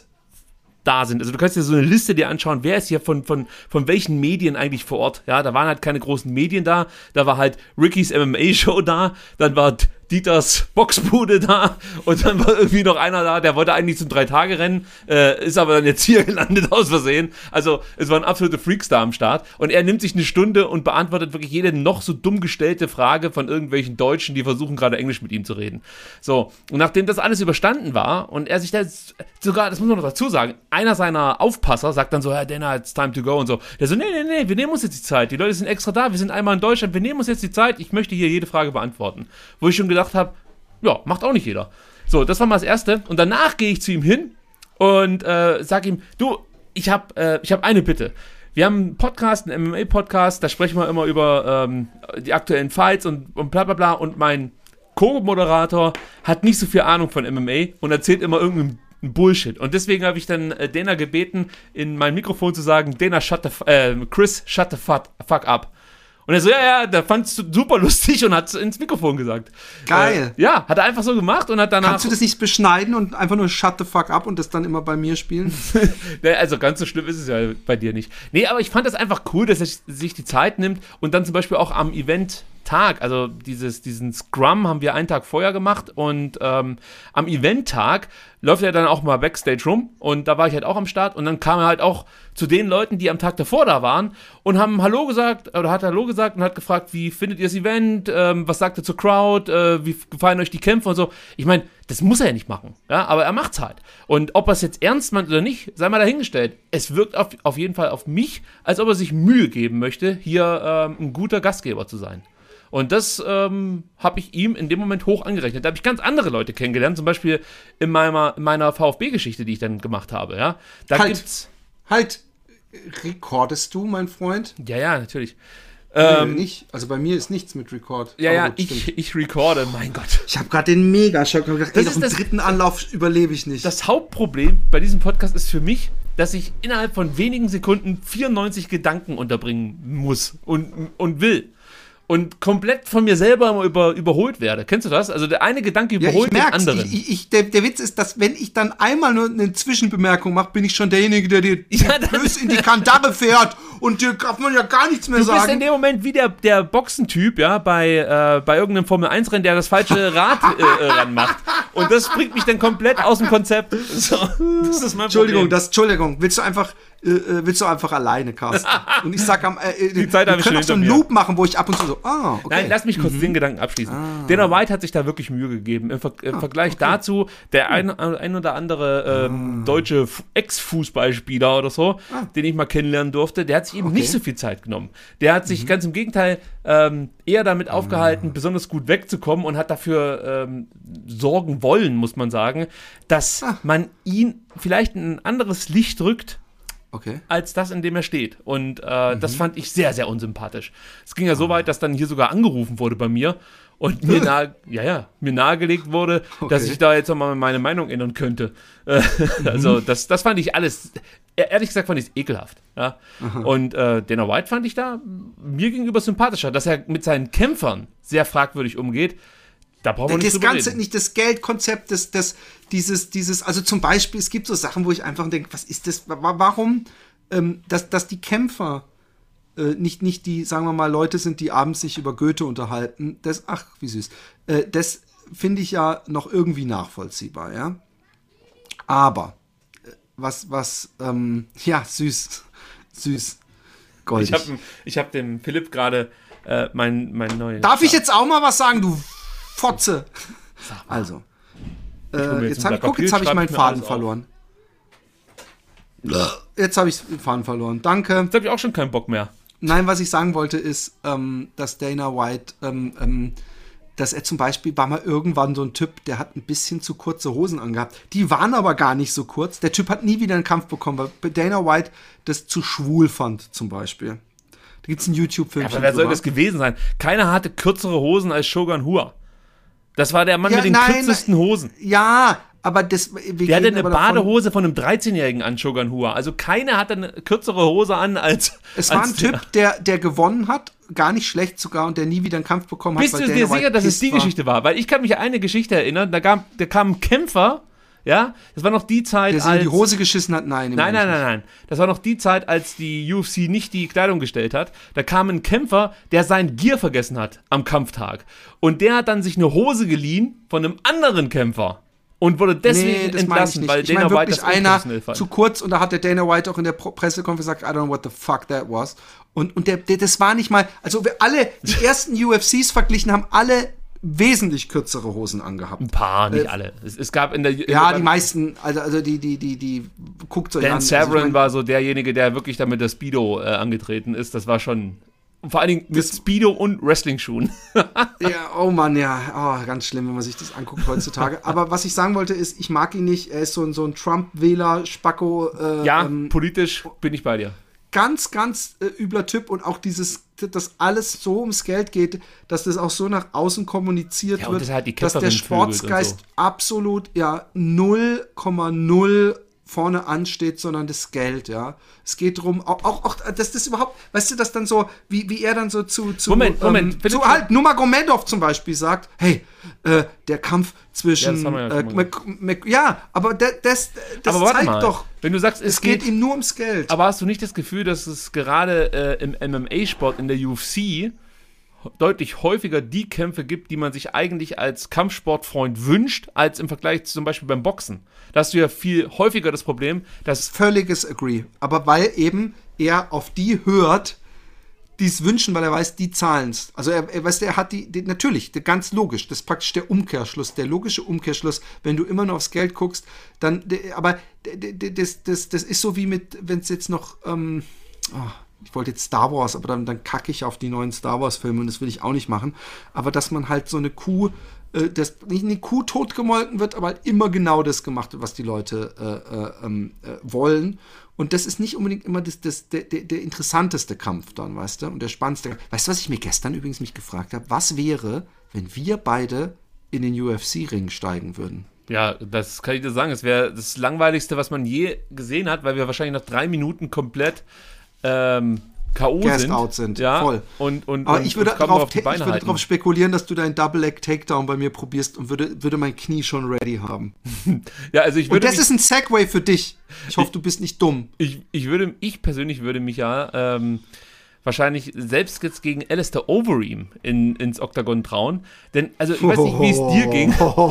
da sind. Also du kannst dir so eine Liste dir anschauen, wer ist hier von, von, von welchen Medien eigentlich vor Ort. Ja, da waren halt keine großen Medien da. Da war halt Rickys M M A-Show da. Dann war Dieters Boxbude da. Und dann war irgendwie noch einer da, der wollte eigentlich zum Drei-Tage-Rennen, äh, ist aber dann jetzt hier gelandet aus Versehen. Also es waren absolute Freaks da am Start. Und er nimmt sich eine Stunde und beantwortet wirklich jede noch so dumm gestellte Frage von irgendwelchen Deutschen, die versuchen gerade Englisch mit ihm zu reden. So, und nachdem das alles überstanden war und er sich da sogar, das muss man noch dazu sagen, einer seiner Aufpasser sagt dann so, ja, Dana, it's time to go und so. Der so, nee, nee, nee, wir nehmen uns jetzt die Zeit. Die Leute sind extra da, wir sind einmal in Deutschland, wir nehmen uns jetzt die Zeit, ich möchte hier jede Frage beantworten. Wo ich schon gedacht habe, ja, macht auch nicht jeder. So, das war mal das Erste. Und danach gehe ich zu ihm hin und äh, sage ihm, du, ich habe äh, ich hab eine Bitte. Wir haben einen Podcast, einen M M A-Podcast, da sprechen wir immer über ähm, die aktuellen Fights und, und bla bla bla. Und mein Co-Moderator hat nicht so viel Ahnung von M M A und erzählt immer irgendeinen Bullshit. Und deswegen habe ich dann äh, Dana gebeten, in mein Mikrofon zu sagen, Dana, shut the f- äh, Chris, shut the fuck, fuck up. Und er so, ja, ja, der fand es super lustig und hat es ins Mikrofon gesagt. Geil. Äh, ja, hat er einfach so gemacht und hat danach... Kannst du das nicht beschneiden und einfach nur shut the fuck up und das dann immer bei mir spielen? Nee, also ganz so schlimm ist es ja bei dir nicht. Nee, aber ich fand das einfach cool, dass er sich die Zeit nimmt und dann zum Beispiel auch am Event-Tag, also dieses, diesen Scrum haben wir einen Tag vorher gemacht und ähm, am Event-Tag läuft er dann auch mal Backstage rum und da war ich halt auch am Start und dann kam er halt auch zu den Leuten, die am Tag davor da waren und haben Hallo gesagt oder hat Hallo gesagt und hat gefragt, wie findet ihr das Event, ähm, was sagt ihr zur Crowd, äh, wie gefallen euch die Kämpfe und so. Ich meine, das muss er ja nicht machen, ja, aber er macht's halt. Und ob er es jetzt ernst meint oder nicht, sei mal dahingestellt. Es wirkt auf, auf jeden Fall auf mich, als ob er sich Mühe geben möchte, hier ähm, ein guter Gastgeber zu sein. Und das ähm, habe ich ihm in dem Moment hoch angerechnet. Da habe ich ganz andere Leute kennengelernt, zum Beispiel in meiner, in meiner VfB-Geschichte, die ich dann gemacht habe. Ja? Da Halt. gibt's. Halt, recordest du, mein Freund? Ja, ja, natürlich. Nee, Ähm, nicht. Also bei mir ist nichts mit Record. ja, Aber ja, gut, stimmt. ich, ich recorde, mein Gott. Ich habe gerade den Mega-Schock. Ich habe gedacht, Das ey, ist auf dem das- dritten Anlauf überlebe ich nicht. Das Hauptproblem bei diesem Podcast ist für mich, dass ich innerhalb von wenigen Sekunden vierundneunzig Gedanken unterbringen muss und, und will. Und komplett von mir selber immer über, überholt werde. Kennst du das? Also der eine Gedanke ja, überholt ich den merk's. anderen. Ich, ich, ich, der, der Witz ist, dass wenn ich dann einmal nur eine Zwischenbemerkung mache, bin ich schon derjenige, der dir Ja, dann- bös in die Kandare fährt und dir kann man ja gar nichts mehr Du bist in sagen. dem Moment wie der, der Boxentyp, ja, bei, äh, bei irgendeinem Formel eins Rennen, der das falsche Rad äh, äh, ranmacht. Und das bringt mich dann komplett aus dem Konzept. So, das ist mein Entschuldigung, Problem. das, Entschuldigung, willst du einfach, äh, äh, willst du einfach alleine casten? Und ich sag am, äh, Die Zeit wir habe ich können schon auch so einen hinter mir. Loop machen, wo ich ab und zu so, ah, okay. Nein, lass mich kurz den Gedanken abschließen. Dana White hat sich da wirklich Mühe gegeben. Im, Ver im Vergleich dazu, der ein, ein oder andere ähm, deutsche F- Ex-Fußballspieler oder so, den ich mal kennenlernen durfte, der hat sich eben Okay. nicht so viel Zeit genommen. Der hat sich ganz im Gegenteil ähm, eher damit aufgehalten, besonders gut wegzukommen und hat dafür ähm, sorgen wollen, muss man sagen, dass Ah. man ihn vielleicht in ein anderes Licht rückt, Okay. als das, in dem er steht. Und äh, das fand ich sehr, sehr unsympathisch. Es ging ja so weit, dass dann hier sogar angerufen wurde bei mir und mir, nahe, ja, ja, mir nahegelegt wurde, dass Okay. ich da jetzt nochmal meine Meinung ändern könnte. Äh, Also das, das fand ich alles, e- ehrlich gesagt fand ich es ekelhaft. Ja? Und äh, Dana White fand ich da mir gegenüber sympathischer. Dass er mit seinen Kämpfern sehr fragwürdig umgeht, Da brauchen wir nicht das drüber Ganze, reden. nicht das Geldkonzept, das, das, dieses, dieses, also zum Beispiel, es gibt so Sachen, wo ich einfach denke, was ist das, warum, ähm, dass, dass die Kämpfer äh, nicht, nicht die, sagen wir mal, Leute sind, die abends sich über Goethe unterhalten, das, ach, wie süß, äh, das finde ich ja noch irgendwie nachvollziehbar, ja. Aber, äh, was, was, ähm, ja, süß, süß, goldig. Ich habe ich hab dem Philipp gerade äh, mein, mein neues... Darf ich jetzt auch mal was sagen, du Fotze? Also, äh, jetzt, jetzt hab, ein Blatt guck, jetzt habe ich Papier, meinen schreib ich mir Faden alles verloren. Jetzt habe ich den Faden verloren. Danke. Jetzt habe ich auch schon keinen Bock mehr. Nein, was ich sagen wollte ist, ähm, dass Dana White, ähm, ähm, dass er zum Beispiel war mal irgendwann so ein Typ, der hat ein bisschen zu kurze Hosen angehabt. Die waren aber gar nicht so kurz. Der Typ hat nie wieder einen Kampf bekommen, weil Dana White das zu schwul fand, zum Beispiel. Da gibt es einen YouTube-Film. Ja, aber wer soll das gewesen sein? Keiner hatte kürzere Hosen als Shogun Rua. Das war der Mann Ja, mit den nein, kürzesten Hosen. Ja, aber das... wir Der hatte gehen eine aber davon- Badehose von einem dreizehnjährigen an, Shogun Rua. Also keiner hatte eine kürzere Hose an als... Es war als ein Typ, der, der gewonnen hat, gar nicht schlecht sogar, und der nie wieder einen Kampf bekommen hat. Bist weil du Dana dir White sicher, dass es pissed die war. Geschichte war? Weil ich kann mich an eine Geschichte erinnern, da kam, da kam ein Kämpfer, ja, das war noch die Zeit, Der sich in als... die Hose geschissen hat? Nein. Nein, nein, nein, nein. Das war noch die Zeit, als die U F C nicht die Kleidung gestellt hat. Da kam ein Kämpfer, der sein Gear vergessen hat am Kampftag. Und der hat dann sich eine Hose geliehen von einem anderen Kämpfer. Und wurde deswegen das meine ich entlassen, nicht. weil Ich Dana meine White wirklich das einer unprofessionell fand. zu kurz, und da hat der Dana White auch in der Pro- Pressekonferenz gesagt, I don't know what the fuck that was. Und, und der, der, das war nicht mal, also wir alle, die ersten U F Cs verglichen haben, alle wesentlich kürzere Hosen angehabt. Ein paar, nicht Äh, alle. Es, es gab in der... Ja, in die meisten, also, also die, die, die, die, guckt euch Dan an. Severn also ich mein, war so derjenige, der wirklich damit der Speedo äh, angetreten ist. Das war schon... Vor allen Dingen mit Speedo und Wrestling-Schuhen. Ja, oh Mann, ja, oh, ganz schlimm, wenn man sich das anguckt heutzutage. Aber was ich sagen wollte ist, ich mag ihn nicht. Er ist so ein, so ein Trump-Wähler, Spacko. Äh, Ja, ähm, politisch bin ich bei dir. ganz, ganz äh, übler Typ, und auch dieses, dass alles so ums Geld geht, dass das auch so nach außen kommuniziert Ja, und wird, das halt die dass der Kämpferin vögelt und Sportsgeist so. absolut, ja, null Komma null vorne ansteht, sondern das Geld, ja. Es geht darum, auch, auch, auch, dass das überhaupt, weißt du, dass dann so, wie, wie er dann so zu, zu, Moment, Moment, ähm, Philipp, zu halt Nurmagomedov zum Beispiel sagt, hey, äh, der Kampf zwischen, Ja, das haben wir ja äh, schon mal Mc, Mc, ja, aber das, das, das Aber warte zeigt mal, doch, wenn du sagst, es, es geht, ihm nur ums Geld. aber hast du nicht das Gefühl, dass es gerade äh, im M M A-Sport, in der U F C, deutlich häufiger die Kämpfe gibt, die man sich eigentlich als Kampfsportfreund wünscht, als im Vergleich zum Beispiel beim Boxen? Da hast du ja viel häufiger das Problem, dass... Völliges Agree. Aber weil eben er auf die hört, die es wünschen, weil er weiß, die zahlen es. Also er, er weiß, er hat die, die natürlich, die, ganz logisch, das ist praktisch der Umkehrschluss, der logische Umkehrschluss, wenn du immer nur aufs Geld guckst, dann, de, aber de, de, das, das, das ist so wie mit, wenn es jetzt noch, ähm, oh, ich wollte jetzt Star Wars, aber dann, dann kacke ich auf die neuen Star Wars Filme, und das will ich auch nicht machen, aber dass man halt so eine Kuh, äh, dass nicht eine Kuh totgemolken wird, aber halt immer genau das gemacht wird, was die Leute äh, äh, äh, wollen. Und das ist nicht unbedingt immer das, das, der, der, der interessanteste Kampf dann, weißt du? Und der spannendste. Weißt du, was ich mir gestern übrigens mich gefragt habe? Was wäre, wenn wir beide in den U F C-Ring steigen würden? Ja, das kann ich dir sagen. Es wäre das Langweiligste, was man je gesehen hat, weil wir wahrscheinlich nach drei Minuten komplett ähm, K O Gassed sind. out sind, Ja, voll. Und, und, Aber und, ich würde und kaum darauf auf die Beine halten. darauf spekulieren, dass du deinen Double-Leg-Takedown bei mir probierst, und würde, würde mein Knie schon ready haben. Ja, also ich Und würde das mich, ist ein Segway für dich. Ich hoffe, du bist nicht dumm. ich, ich würde, ich persönlich würde mich ja ähm, wahrscheinlich selbst jetzt gegen Alistair Overeem in, ins Oktagon trauen. Denn, also ich weiß nicht, wie es dir ging.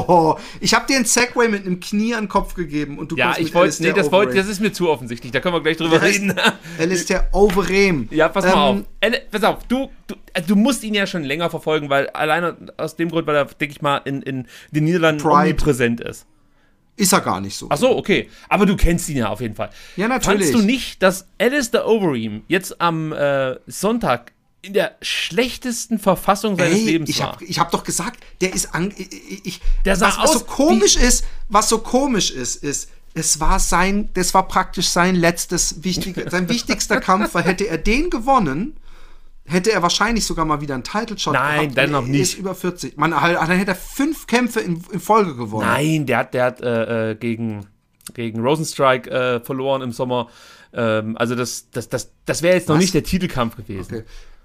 Ich habe dir ein Segway mit einem Knie an den Kopf gegeben, und du Ja, kommst ich mit wollte, Alistair nee, das wollte, Overeem. das ist mir zu offensichtlich. Da können wir gleich drüber Der ist- reden. Alistair Overeem. Ja, pass mal Ähm, auf. Elle, pass auf, du, du, also du musst ihn ja schon länger verfolgen, weil alleine aus dem Grund, weil er, denke ich mal, in, in den Niederlanden Pride. omnipräsent ist. Ist er gar nicht so. Ach so, okay. Aber du kennst ihn ja auf jeden Fall. Ja, natürlich. Fandst du nicht, dass Alistair Overeem jetzt am äh, Sonntag in der schlechtesten Verfassung seines Ey, Lebens ich war? hab, ich hab doch gesagt, der ist an, ich, ich, Der sah was, was aus so komisch ist, was so komisch ist, ist, es war sein, das war praktisch sein letztes wichtig, sein wichtigster Kampf, weil hätte er den gewonnen, hätte er wahrscheinlich sogar mal wieder einen Title-Shot Nein, gehabt. dann Und noch er nicht. ist über vierzig. Man, halt, dann hätte er fünf Kämpfe in, in Folge gewonnen. Nein, der hat, der hat äh, äh, gegen, gegen Rosenstrike äh, verloren im Sommer. Ähm, also das, das, das, das wäre jetzt noch Was? nicht der Titelkampf gewesen. Okay. Egal.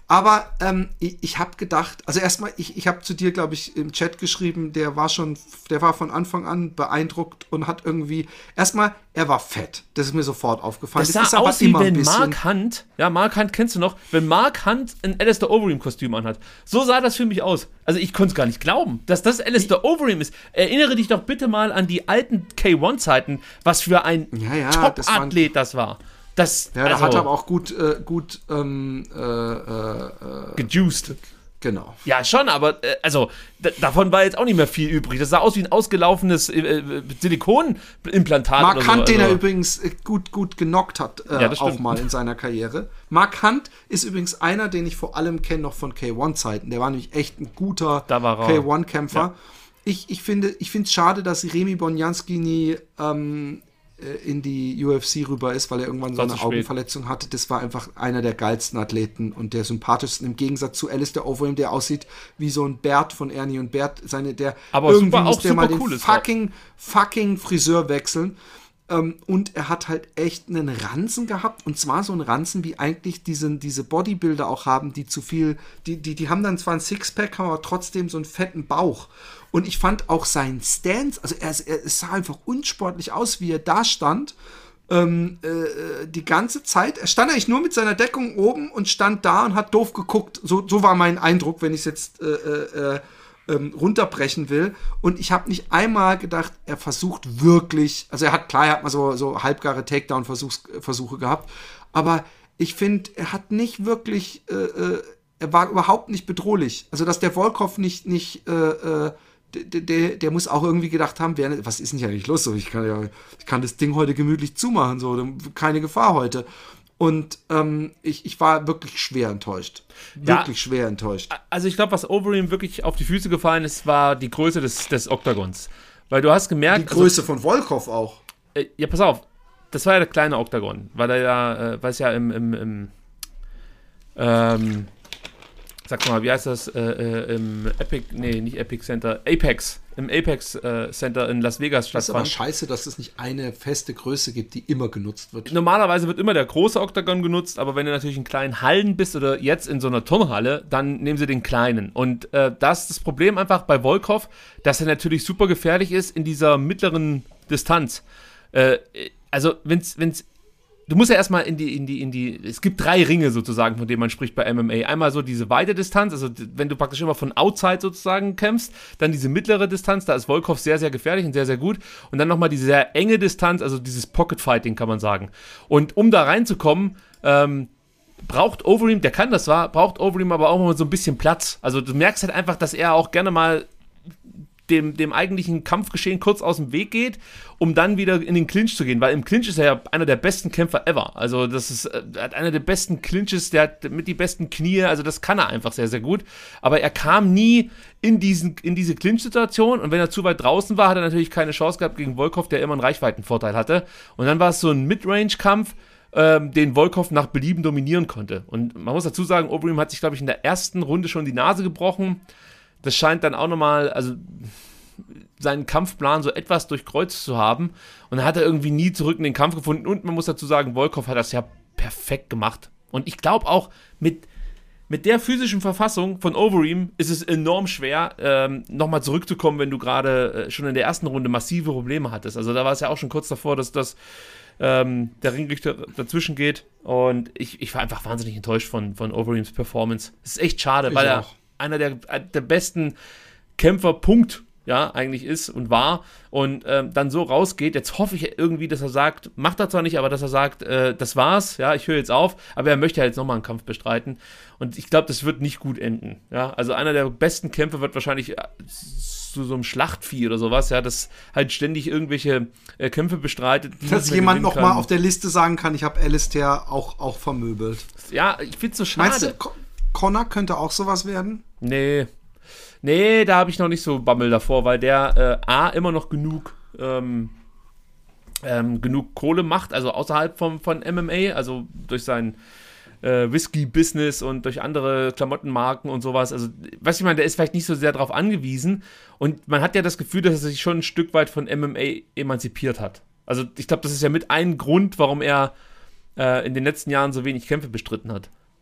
Aber ähm, ich, ich habe gedacht, also erstmal, ich, ich habe zu dir, glaube ich, im Chat geschrieben, der war schon, der war von Anfang an beeindruckt und hat irgendwie, erstmal, er war fett. Das ist mir sofort aufgefallen. Das sah das ist aus, wie wenn Mark Hunt, ja, Mark Hunt kennst du noch, wenn Mark Hunt ein Alistair Overeem-Kostüm anhat. So sah das für mich aus. Also ich konnte es gar nicht glauben, dass das Alistair Overeem ist. Erinnere dich doch bitte mal an die alten K eins Zeiten, was für ein ja, ja, Top-Athlet das, das war. Das, ja, also, der hat aber auch gut, äh, gut ähm, äh, äh, gejuiced. Genau. Ja, schon, aber äh, also d- davon war jetzt auch nicht mehr viel übrig. Das sah aus wie ein ausgelaufenes äh, äh, Silikonimplantat. Mark oder Hunt, so. den also, er übrigens gut, gut genockt hat, äh, ja, auch mal in seiner Karriere. Mark Hunt ist übrigens einer, den ich vor allem kenne noch von K eins Zeiten. Der war nämlich echt ein guter K eins Kämpfer. Ja. Ich, ich finde ich finde es schade, dass Remy Bonjanski nie ähm, in die U F C rüber ist, weil er irgendwann so eine Augenverletzung hatte. Das war einfach einer der geilsten Athleten und der sympathischsten im Gegensatz zu Alistair Overeem, der aussieht wie so ein Bert von Ernie und Bert. Seine, der aber irgendwie super, muss auch der super mal den cool fucking, fucking Friseur wechseln. Ähm, und er hat halt echt einen Ranzen gehabt und zwar so einen Ranzen, wie eigentlich diese, diese Bodybuilder auch haben, die zu viel, die, die, die haben dann zwar ein Sixpack, haben aber trotzdem so einen fetten Bauch. Und ich fand auch seinen Stance, also er, er es sah einfach unsportlich aus, wie er da stand. Ähm, äh, die ganze Zeit. Er stand eigentlich nur mit seiner Deckung oben und stand da und hat doof geguckt. So, so war mein Eindruck, wenn ich es jetzt äh, äh, äh, runterbrechen will. Und ich habe nicht einmal gedacht, er versucht wirklich, also er hat, klar, er hat mal so, so halbgare Takedown-Versuche gehabt, aber ich finde, er hat nicht wirklich, äh, äh, er war überhaupt nicht bedrohlich. Also, dass der Volkov nicht, nicht, äh, äh, Der, der, der muss auch irgendwie gedacht haben, wer, was ist denn hier eigentlich los? So, ich, kann ja, ich kann das Ding heute gemütlich zumachen, so, keine Gefahr heute. Und ähm, ich, ich war wirklich schwer enttäuscht. Wirklich ja, schwer enttäuscht. Also ich glaube, was Overeem wirklich auf die Füße gefallen ist, war die Größe des, des Oktagons. Weil du hast gemerkt... Die Größe also, von Volkov auch. Äh, ja, pass auf. Das war ja der kleine Oktagon. Weil er ja, äh, weil es ja im... im, im ähm, sag mal, wie heißt das, äh, äh, im Epic, nee, nicht Epic Center, Apex, im Apex äh, Center in Las Vegas stattfand. Das ist aber scheiße, dass es nicht eine feste Größe gibt, die immer genutzt wird. Normalerweise wird immer der große Oktagon genutzt, aber wenn du natürlich in kleinen Hallen bist oder jetzt in so einer Turnhalle, dann nehmen sie den kleinen. Und äh, das ist das Problem einfach bei Volkov, dass er natürlich super gefährlich ist in dieser mittleren Distanz. Äh, also, wenn's, wenn's Du musst ja erstmal in die, in die, in die, es gibt drei Ringe sozusagen, von denen man spricht bei M M A. Einmal so diese weite Distanz, also wenn du praktisch immer von Outside sozusagen kämpfst, dann diese mittlere Distanz, da ist Volkov sehr, sehr gefährlich und sehr, sehr gut. Und dann nochmal diese sehr enge Distanz, also dieses Pocket Fighting kann man sagen. Und um da reinzukommen, ähm, braucht Overeem, der kann das zwar, braucht Overeem aber auch mal so ein bisschen Platz. Also du merkst halt einfach, dass er auch gerne mal Dem, dem eigentlichen Kampfgeschehen kurz aus dem Weg geht, um dann wieder in den Clinch zu gehen, weil im Clinch ist er ja einer der besten Kämpfer ever, also das ist äh, hat einer der besten Clinches, der hat mit die besten Knie, also das kann er einfach sehr, sehr gut, aber er kam nie in, diesen, in diese Clinch-Situation und wenn er zu weit draußen war, hat er natürlich keine Chance gehabt gegen Volkov, der immer einen Reichweitenvorteil hatte und dann war es so ein Midrange-Kampf, ähm, den Volkov nach Belieben dominieren konnte und man muss dazu sagen, Overeem hat sich, glaube ich, in der ersten Runde schon die Nase gebrochen. Das scheint dann auch nochmal, also seinen Kampfplan so etwas durchkreuzt zu haben. Und dann hat er irgendwie nie zurück in den Kampf gefunden. Und man muss dazu sagen, Volkov hat das ja perfekt gemacht. Und ich glaube auch, mit, mit der physischen Verfassung von Overeem ist es enorm schwer, ähm, nochmal zurückzukommen, wenn du gerade äh, schon in der ersten Runde massive Probleme hattest. Also da war es ja auch schon kurz davor, dass das ähm, der Ringrichter dazwischen geht. Und ich, ich war einfach wahnsinnig enttäuscht von, von Overeems Performance. Das ist echt schade, ich weil er... einer der, der besten Kämpfer, Punkt, ja, eigentlich ist und war und ähm, dann so rausgeht. Jetzt hoffe ich irgendwie, dass er sagt, macht er zwar nicht, aber dass er sagt, äh, das war's, ja, ich höre jetzt auf, aber er möchte ja jetzt nochmal einen Kampf bestreiten und ich glaube, das wird nicht gut enden, ja, also einer der besten Kämpfer wird wahrscheinlich zu so einem Schlachtvieh oder sowas, ja, das halt ständig irgendwelche äh, Kämpfe bestreitet. Dass jemand nochmal auf der Liste sagen kann, ich habe Alistair auch, auch vermöbelt. Ja, ich find's so schade. Meinst du, Conor könnte auch sowas werden? Nee. Nee, da habe ich noch nicht so Bammel davor, weil der äh, A, immer noch genug ähm, ähm, genug Kohle macht, also außerhalb vom, von M M A, also durch sein äh, Whisky-Business und durch andere Klamottenmarken und sowas. Also, weißt du, ich meine, der ist vielleicht nicht so sehr darauf angewiesen und man hat ja das Gefühl, dass er sich schon ein Stück weit von M M A emanzipiert hat. Also ich glaube, das ist ja mit ein Grund, warum er äh, in den letzten Jahren so wenig Kämpfe bestritten hat.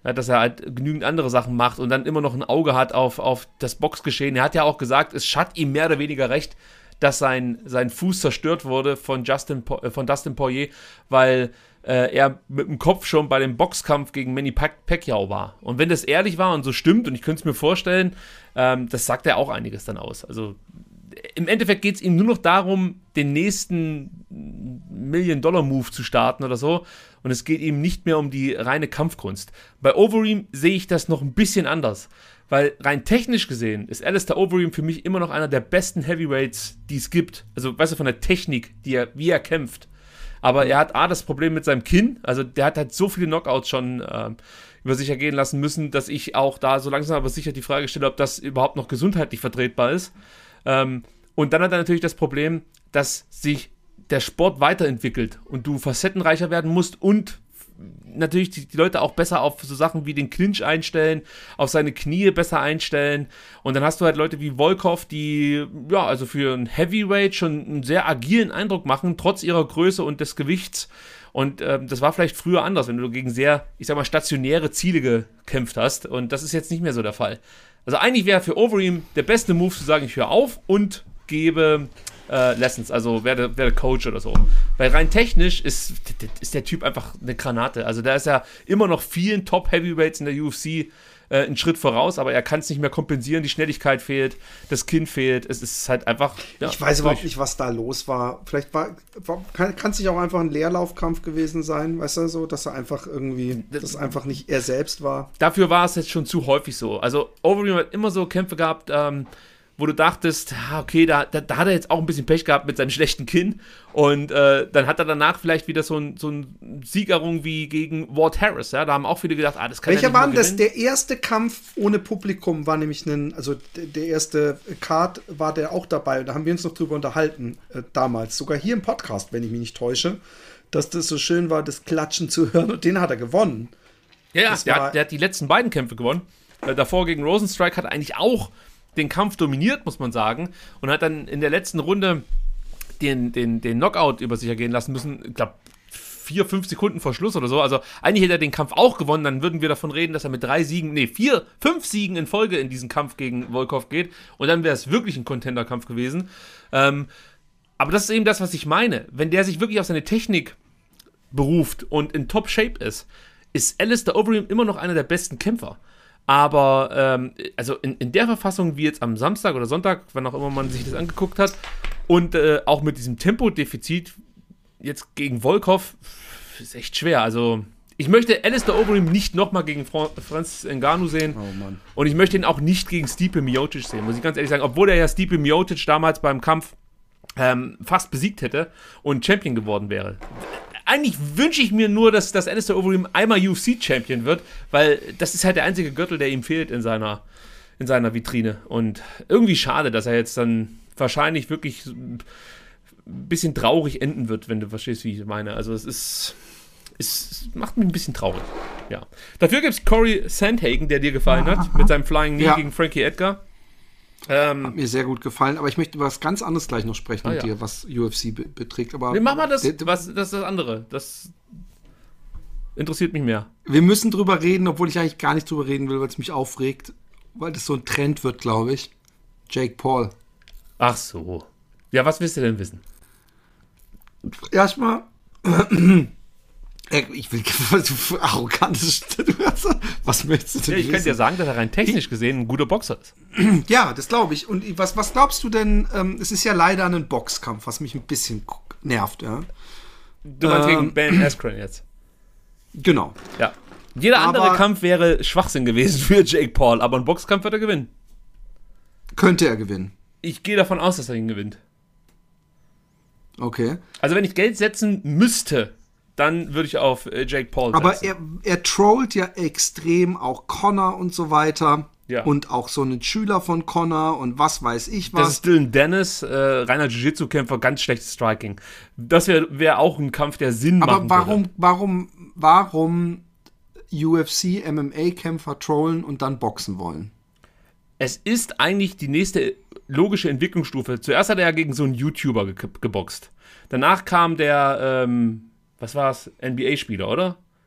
Ja, dass er halt genügend andere Sachen macht und dann immer noch ein Auge hat auf, auf das Boxgeschehen. Er hat ja auch gesagt, es hat ihm mehr oder weniger recht, dass sein, sein Fuß zerstört wurde von, Justin, äh, von Dustin Poirier, weil äh, er mit dem Kopf schon bei dem Boxkampf gegen Manny Pac- Pacquiao war. Und wenn das ehrlich war und so stimmt, und ich könnte es mir vorstellen, ähm, das sagt er auch einiges dann aus. Also im Endeffekt geht es ihm nur noch darum, den nächsten Million-Dollar-Move zu starten oder so. Und es geht ihm nicht mehr um die reine Kampfkunst. Bei Overeem sehe ich das noch ein bisschen anders. Weil rein technisch gesehen ist Alistair Overeem für mich immer noch einer der besten Heavyweights, die es gibt. Also, weißt du, von der Technik, die er, wie er kämpft. Aber er hat A, das Problem mit seinem Kinn. Also, der hat halt so viele Knockouts schon äh, über sich ergehen lassen müssen, dass ich auch da so langsam aber sicher die Frage stelle, ob das überhaupt noch gesundheitlich vertretbar ist. Ähm, und dann hat er natürlich das Problem, dass sich der Sport weiterentwickelt und du facettenreicher werden musst und natürlich die, die Leute auch besser auf so Sachen wie den Clinch einstellen, auf seine Knie besser einstellen und dann hast du halt Leute wie Volkov, die ja, also für ein Heavyweight schon einen sehr agilen Eindruck machen, trotz ihrer Größe und des Gewichts und ähm, das war vielleicht früher anders, wenn du gegen sehr, ich sag mal, stationäre Ziele gekämpft hast und das ist jetzt nicht mehr so der Fall. Also eigentlich wäre für Overeem der beste Move zu sagen, ich höre auf und gebe Äh, Lessons, also werde, werde Coach oder so. Weil rein technisch ist, ist der Typ einfach eine Granate. Also da ist er immer noch vielen Top-Heavyweights in der U F C äh, einen Schritt voraus, aber er kann es nicht mehr kompensieren, die Schnelligkeit fehlt, das Kinn fehlt, es ist halt einfach... Ja, ich weiß überhaupt nicht, was da los war. Vielleicht war, war kann es nicht auch einfach ein Leerlaufkampf gewesen sein, weißt du, so, dass er einfach irgendwie, das, das einfach nicht er selbst war. Dafür war es jetzt schon zu häufig so. Also Overeem hat immer so Kämpfe gehabt, ähm, wo du dachtest, okay, da, da, da hat er jetzt auch ein bisschen Pech gehabt mit seinem schlechten Kinn und äh, dann hat er danach vielleicht wieder so ein, so ein Siegerung wie gegen Ward Harris, ja, da haben auch viele gedacht, ah, das kann Welcher er nicht war denn das? gewinnen. Der erste Kampf ohne Publikum war nämlich ein, also der, der erste Card war der auch dabei und da haben wir uns noch drüber unterhalten, äh, damals, sogar hier im Podcast, wenn ich mich nicht täusche, dass das so schön war, das Klatschen zu hören und den hat er gewonnen. Ja, ja der, hat, der hat die letzten beiden Kämpfe gewonnen, äh, davor gegen Rosenstrike hat er eigentlich auch den Kampf dominiert, muss man sagen, und hat dann in der letzten Runde den, den, den Knockout über sich ergehen lassen müssen, ich glaube, vier, fünf Sekunden vor Schluss oder so, also eigentlich hätte er den Kampf auch gewonnen, dann würden wir davon reden, dass er mit drei Siegen, nee, vier, fünf Siegen in Folge in diesen Kampf gegen Volkov geht und dann wäre es wirklich ein Contender-Kampf gewesen, ähm, aber das ist eben das, was ich meine, wenn der sich wirklich auf seine Technik beruft und in Top-Shape ist, ist Alistair Overeem immer noch einer der besten Kämpfer. Aber, ähm, also in, in der Verfassung wie jetzt am Samstag oder Sonntag, wann auch immer man sich das angeguckt hat, und äh, auch mit diesem Tempodefizit jetzt gegen Volkov, ist echt schwer. Also, ich möchte Alistair Overeem nicht nochmal gegen Fra- Francis Ngannou sehen. Oh Mann. Und ich möchte ihn auch nicht gegen Stipe Miocic sehen, muss ich ganz ehrlich sagen. Obwohl er ja Stipe Miocic damals beim Kampf ähm, fast besiegt hätte und Champion geworden wäre. Eigentlich wünsche ich mir nur, dass, dass Alistair Overeem einmal U F C-Champion wird, weil das ist halt der einzige Gürtel, der ihm fehlt in seiner, in seiner Vitrine. Und irgendwie schade, dass er jetzt dann wahrscheinlich wirklich ein bisschen traurig enden wird, wenn du verstehst, wie ich meine. Also es ist, es macht mich ein bisschen traurig. Ja. Dafür gibt es Corey Sandhagen, der dir gefallen hat, mit seinem Flying Knee ja. gegen Frankie Edgar. Ähm, Hat mir sehr gut gefallen, aber ich möchte über was ganz anderes gleich noch sprechen ah, mit ja. dir, was U F C be- beträgt. Aber nee, mach mal das, der, was, das ist das andere. Das interessiert mich mehr. Wir müssen drüber reden, obwohl ich eigentlich gar nicht drüber reden will, weil es mich aufregt, weil das so ein Trend wird, glaube ich. Jake Paul. Ach so. Ja, was willst du denn wissen? Erstmal, ich will, du arrogantes, was möchtest du denn Ja, ich könnte ja sagen, dass er rein technisch gesehen ein guter Boxer ist. Ja, das glaube ich. Und was, was glaubst du denn, ähm, es ist ja leider ein Boxkampf, was mich ein bisschen nervt, ja. Du meinst Ähm, gegen Ben Askren jetzt? Genau. Ja. Jeder andere Aber- Kampf wäre Schwachsinn gewesen für Jake Paul, aber einen Boxkampf wird er gewinnen. Könnte er gewinnen. Ich gehe davon aus, dass er ihn gewinnt. Okay. Also wenn ich Geld setzen müsste, dann würde ich auf äh, Jake Paul setzen. Aber er, er trollt ja extrem auch Connor und so weiter. Ja. Und auch so einen Schüler von Connor und was weiß ich Das was. ist Dylan Dennis, äh, reiner Jiu-Jitsu-Kämpfer, ganz schlechtes Striking. Das wäre wär auch ein Kampf, der Sinn Aber machen warum, würde. warum, warum U F C, M M A-Kämpfer trollen und dann boxen wollen? Es ist eigentlich die nächste logische Entwicklungsstufe. Zuerst hat er ja gegen so einen YouTuber ge- geboxt. Danach kam der, ähm, was war es, N B A-Spieler, oder?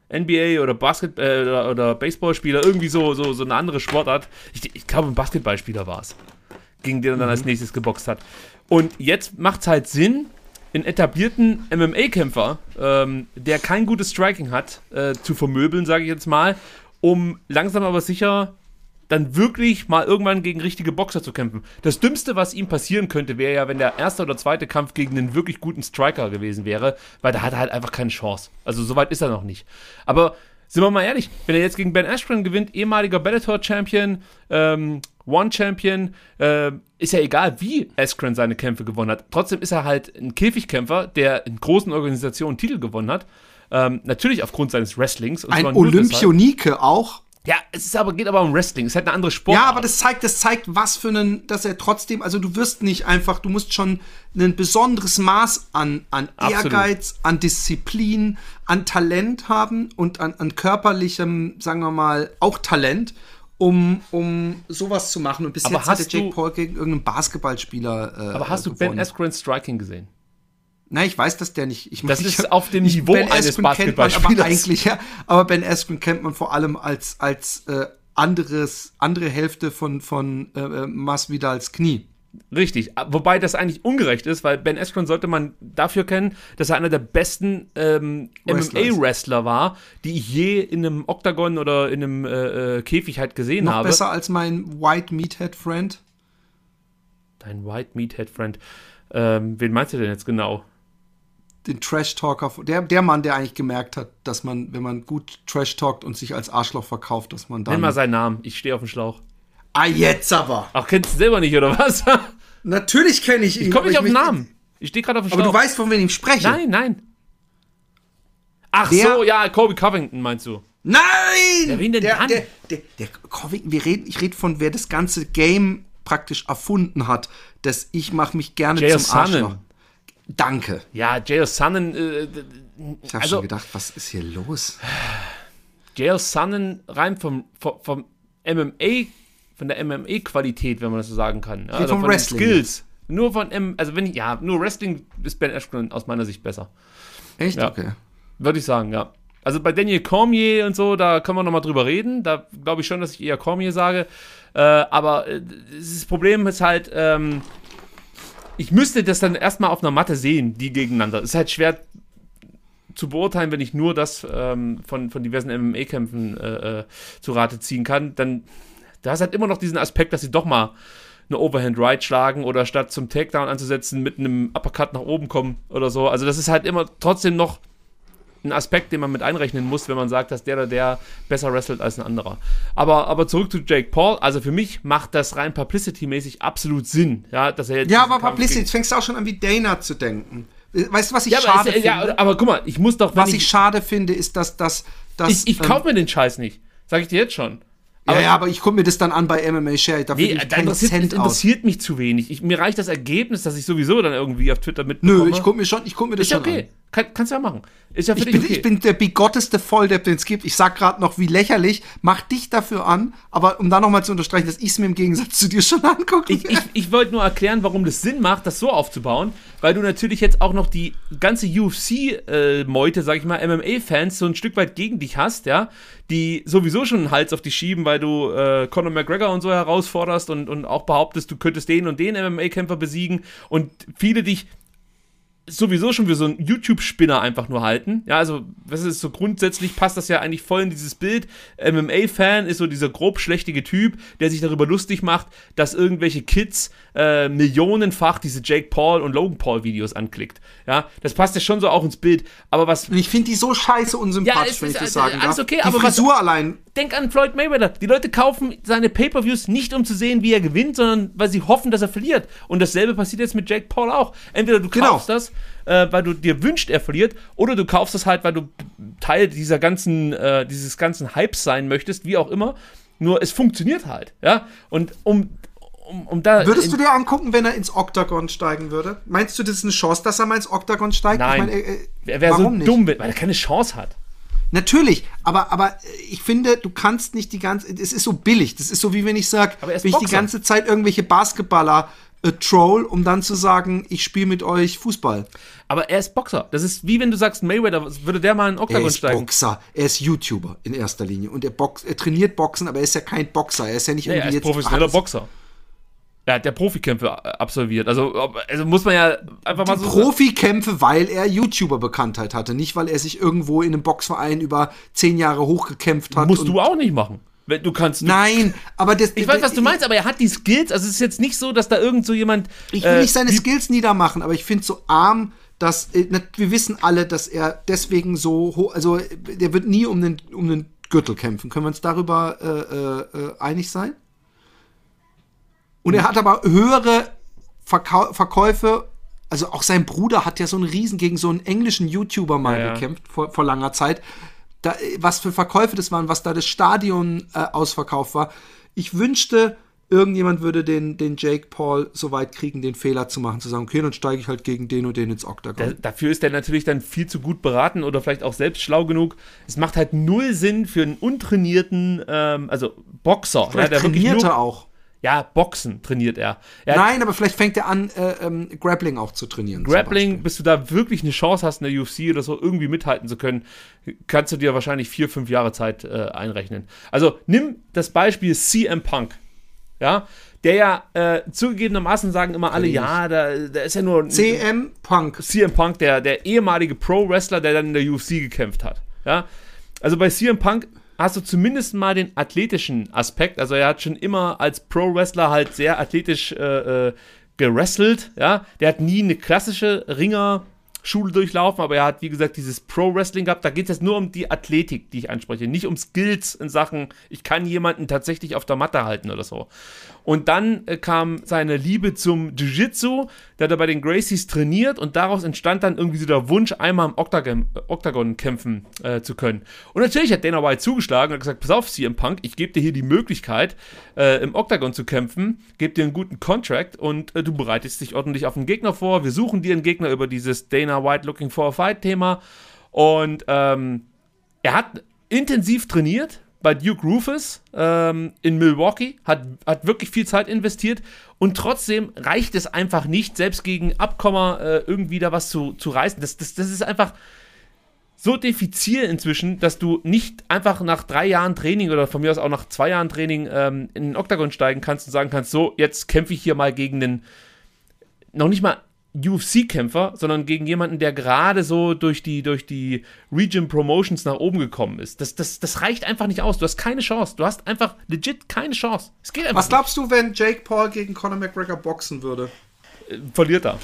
N B A oder Basket äh, oder, oder Baseballspieler, irgendwie so, so, so eine andere Sportart. Ich, ich glaube, ein Basketballspieler war es, gegen den er dann mhm. als nächstes geboxt hat. Und jetzt macht es halt Sinn, einen etablierten M M A-Kämpfer, ähm, der kein gutes Striking hat, äh, zu vermöbeln, sage ich jetzt mal, um langsam aber sicher dann wirklich mal irgendwann gegen richtige Boxer zu kämpfen. Das Dümmste, was ihm passieren könnte, wäre ja, wenn der erste oder zweite Kampf gegen einen wirklich guten Striker gewesen wäre, weil da hat er halt einfach keine Chance. Also so weit ist er noch nicht. Aber sind wir mal ehrlich, wenn er jetzt gegen Ben Askren gewinnt, ehemaliger Bellator-Champion, ähm, One-Champion, äh, ist ja egal, wie Askren seine Kämpfe gewonnen hat. Trotzdem ist er halt ein Käfigkämpfer, der in großen Organisationen Titel gewonnen hat. Ähm, natürlich aufgrund seines Wrestlings. Und ein Olympionike auch. Ja, es ist aber, geht aber um Wrestling. Es ist halt eine andere Sportart. Ja, aber das zeigt, das zeigt, was für einen, dass er trotzdem, also du wirst nicht einfach, du musst schon ein besonderes Maß an, an Ehrgeiz, an Disziplin, an Talent haben und an, an körperlichem, sagen wir mal, auch Talent, um, um sowas zu machen. Und bis aber jetzt hat der Jake du, Paul gegen irgendeinen Basketballspieler äh, Aber hast du gewonnen. Ben Askren Striking gesehen? Nein, ich weiß, dass der nicht. Ich das mein, ist auf dem Niveau Ben eines Askren Basketballspielers. Kennt man aber eigentlich, ja, aber Ben Askren kennt man vor allem als, als äh, anderes, andere Hälfte von, von äh, Masvidals Knie. Richtig, wobei das eigentlich ungerecht ist, weil Ben Askren sollte man dafür kennen, dass er einer der besten ähm, M M A-Wrestler war, die ich je in einem Oktagon oder in einem äh, Käfig halt gesehen Noch habe. Noch besser als mein White Meathead Friend? Dein White Meathead Friend. Ähm, wen meinst du denn jetzt genau? Den Trash-Talker, der, der Mann, der eigentlich gemerkt hat, dass man, wenn man gut Trash-talkt und sich als Arschloch verkauft, dass man dann... Nenn mal seinen Namen, ich stehe auf dem Schlauch. Ah, jetzt aber! Ach, kennst du selber nicht, oder was? Natürlich kenne ich ihn. Ich komme nicht auf den Namen. Ich stehe gerade auf dem Schlauch. Aber du weißt, von wem ich spreche. Nein, nein. Ach der, so, ja, Kobe Covington meinst du? Nein! Ja, wen denn der, dann? Der, der, der Covington, wir reden, ich rede von, wer das ganze Game praktisch erfunden hat, dass ich mache mich gerne J. zum Arschloch. Danke. Ja, J L. Sonnen. Äh, ich habe also, schon gedacht, was ist hier los? J L. Sonnen rein vom, vom, vom M M A, von der M M A-Qualität, wenn man das so sagen kann. Ja, also vom von Wrestling. Den Skills. Nur von M, also wenn ich, ja, nur Wrestling ist Ben Askren aus meiner Sicht besser. Echt? Ja. Okay. Würde ich sagen, ja. Also bei Daniel Cormier und so, da können wir nochmal drüber reden. Da glaube ich schon, dass ich eher Cormier sage. Äh, aber äh, das Problem ist halt, ähm, ich müsste das dann erstmal auf einer Matte sehen, die gegeneinander. Ist halt schwer zu beurteilen, wenn ich nur das ähm, von, von diversen M M A-Kämpfen äh, äh, zu Rate ziehen kann. Dann, da ist halt immer noch diesen Aspekt, dass sie doch mal eine Overhand Right schlagen oder statt zum Takedown anzusetzen, mit einem Uppercut nach oben kommen oder so. Also das ist halt immer trotzdem noch ein Aspekt, den man mit einrechnen muss, wenn man sagt, dass der oder der besser wrestelt als ein anderer. Aber, aber zurück zu Jake Paul. Also für mich macht das rein Publicity-mäßig absolut Sinn. Ja, dass er jetzt ja, aber Publicity, jetzt fängst du auch schon an, wie Dana zu denken. Weißt du, was ich ja, schade aber es, finde? Ja, aber guck mal, ich muss doch... Was ich, ich schade finde, ist, dass... dass, dass ich ich ähm, kaufe mir den Scheiß nicht. Sag ich dir jetzt schon. Aber, ja, ja, aber ich gucke mir das dann an bei M M A Share. Dafür nee, ich das interessiert, interessiert mich zu wenig. Ich, mir reicht das Ergebnis, dass ich sowieso dann irgendwie auf Twitter mitbekomme. Nö, ich gucke mir, schon, ich guck mir das ist schon okay. an. Kann, kannst du ja machen. Ist ja für ich, dich bin, okay. ich bin der bigotteste Volldepp, den es gibt. Ich sag gerade noch, wie lächerlich. Mach dich dafür an, aber um da nochmal zu unterstreichen, dass ich es mir im Gegensatz zu dir schon angucke. Ich, ich, ich wollte nur erklären, warum das Sinn macht, das so aufzubauen, weil du natürlich jetzt auch noch die ganze U F C-Meute, äh, sag ich mal, M M A-Fans so ein Stück weit gegen dich hast, ja, die sowieso schon einen Hals auf dich schieben, weil du äh, Conor McGregor und so herausforderst und, und auch behauptest, du könntest den und den M M A-Kämpfer besiegen und viele dich sowieso schon für so einen YouTube-Spinner einfach nur halten. Ja, also, was ist so grundsätzlich, passt das ja eigentlich voll in dieses Bild. M M A-Fan ist so dieser grob schlechtige Typ, der sich darüber lustig macht, dass irgendwelche Kids äh, millionenfach diese Jake Paul und Logan Paul-Videos anklickt. Ja, das passt ja schon so auch ins Bild. Aber was... Ich finde die so scheiße unsympathisch, ja, wenn ich ist, das sagen alles darf. Okay, die aber Frisur was, allein... Denk an Floyd Mayweather. Die Leute kaufen seine Pay-Per-Views nicht, um zu sehen, wie er gewinnt, sondern weil sie hoffen, dass er verliert. Und dasselbe passiert jetzt mit Jake Paul auch. Entweder du kaufst genau. das, äh, weil du dir wünschst, er verliert, oder du kaufst es halt, weil du Teil dieser ganzen, äh, dieses ganzen Hypes sein möchtest, wie auch immer. Nur es funktioniert halt, ja. Und um, um, um da... Würdest du dir angucken, wenn er ins Oktagon steigen würde? Meinst du, das ist eine Chance, dass er mal ins Oktagon steigt? Nein, ich mein, äh, er wäre so nicht? dumm, weil er keine Chance hat. Natürlich, aber, aber ich finde, du kannst nicht die ganze, es ist so billig, das ist so wie wenn ich sage, wenn ich die ganze Zeit irgendwelche Basketballer äh, Troll, um dann zu sagen, ich spiele mit euch Fußball. Aber er ist Boxer. Das ist wie wenn du sagst, Mayweather, würde der mal in den Oktagon Er ist steigen? Boxer, er ist YouTuber in erster Linie und er, box, er trainiert Boxen, aber er ist ja kein Boxer, er ist ja nicht Ja, irgendwie er ist jetzt... professioneller ach, Boxer. Er hat ja Profikämpfe absolviert. Also, also muss man ja einfach mal so Profikämpfe, weil er YouTuber-Bekanntheit hatte, nicht weil er sich irgendwo in einem Boxverein über zehn Jahre hochgekämpft hat. Musst und du auch nicht machen. Wenn du kannst. Nein, aber das... Ich weiß, was du meinst, aber er hat die Skills. Also es ist jetzt nicht so, dass da irgend so jemand... Ich will äh, nicht seine Skills niedermachen, aber ich finde es so arm, dass... Äh, wir wissen alle, dass er deswegen so hoch... Also der wird nie um den, um den Gürtel kämpfen. Können wir uns darüber äh, äh, einig sein? Und er hat aber höhere Verkau- Verkäufe, also auch sein Bruder hat ja so einen Riesen gegen so einen englischen YouTuber mal ja, ja. gekämpft, vor, vor langer Zeit. Da, was für Verkäufe das waren, was da das Stadion äh, ausverkauft war. Ich wünschte, irgendjemand würde den, den Jake Paul so weit kriegen, den Fehler zu machen, zu sagen, okay, dann steige ich halt gegen den und den ins Oktagon. Da, dafür ist er natürlich dann viel zu gut beraten oder vielleicht auch selbst schlau genug. Es macht halt null Sinn für einen untrainierten, ähm, also Boxer. Vielleicht ja, der trainiert wirklich nur, er auch. Ja, Boxen trainiert er. er Nein, aber vielleicht fängt er an, äh, ähm, Grappling auch zu trainieren. Grappling, bis du da wirklich eine Chance hast, in der U F C oder so irgendwie mithalten zu können, kannst du dir wahrscheinlich vier, fünf Jahre Zeit äh, einrechnen. Also nimm das Beispiel C M Punk, ja, der ja äh, zugegebenermaßen sagen immer alle, ja, da, da ist ja nur C M Punk. C M Punk, der, der ehemalige Pro-Wrestler, der dann in der U F C gekämpft hat, ja. Also bei C M Punk hast du zumindest mal den athletischen Aspekt. Also er hat schon immer als Pro-Wrestler halt sehr athletisch äh, äh, gewrestelt, ja. Der hat nie eine klassische Ringerschule durchlaufen, aber er hat, wie gesagt, dieses Pro-Wrestling gehabt. Da geht es jetzt nur um die Athletik, die ich anspreche, nicht um Skills in Sachen, ich kann jemanden tatsächlich auf der Matte halten oder so. Und dann äh, kam seine Liebe zum Jiu-Jitsu, der hat er bei den Gracies trainiert und daraus entstand dann irgendwie so der Wunsch, einmal im Oktagon, Oktagon kämpfen äh, zu können. Und natürlich hat Dana White zugeschlagen und hat gesagt, pass auf, C M Punk, ich gebe dir hier die Möglichkeit, äh, im Oktagon zu kämpfen, gebe dir einen guten Contract und äh, du bereitest dich ordentlich auf den Gegner vor. Wir suchen dir einen Gegner über dieses Dana White Looking for a Fight-Thema. Und ähm, er hat intensiv trainiert bei Duke Roufus ähm, in Milwaukee, hat, hat wirklich viel Zeit investiert und trotzdem reicht es einfach nicht, selbst gegen Abkommer äh, irgendwie da was zu, zu reißen. Das, das, das ist einfach so diffizil inzwischen, dass du nicht einfach nach drei Jahren Training oder von mir aus auch nach zwei Jahren Training ähm, in den Oktagon steigen kannst und sagen kannst, so, jetzt kämpfe ich hier mal gegen den, noch nicht mal U F C-Kämpfer, sondern gegen jemanden, der gerade so durch die, durch die Region Promotions nach oben gekommen ist. Das, das, das reicht einfach nicht aus. Du hast keine Chance. Du hast einfach legit keine Chance. Es geht einfach Was glaubst du, wenn Jake Paul gegen Conor McGregor boxen würde? nicht. Verliert er.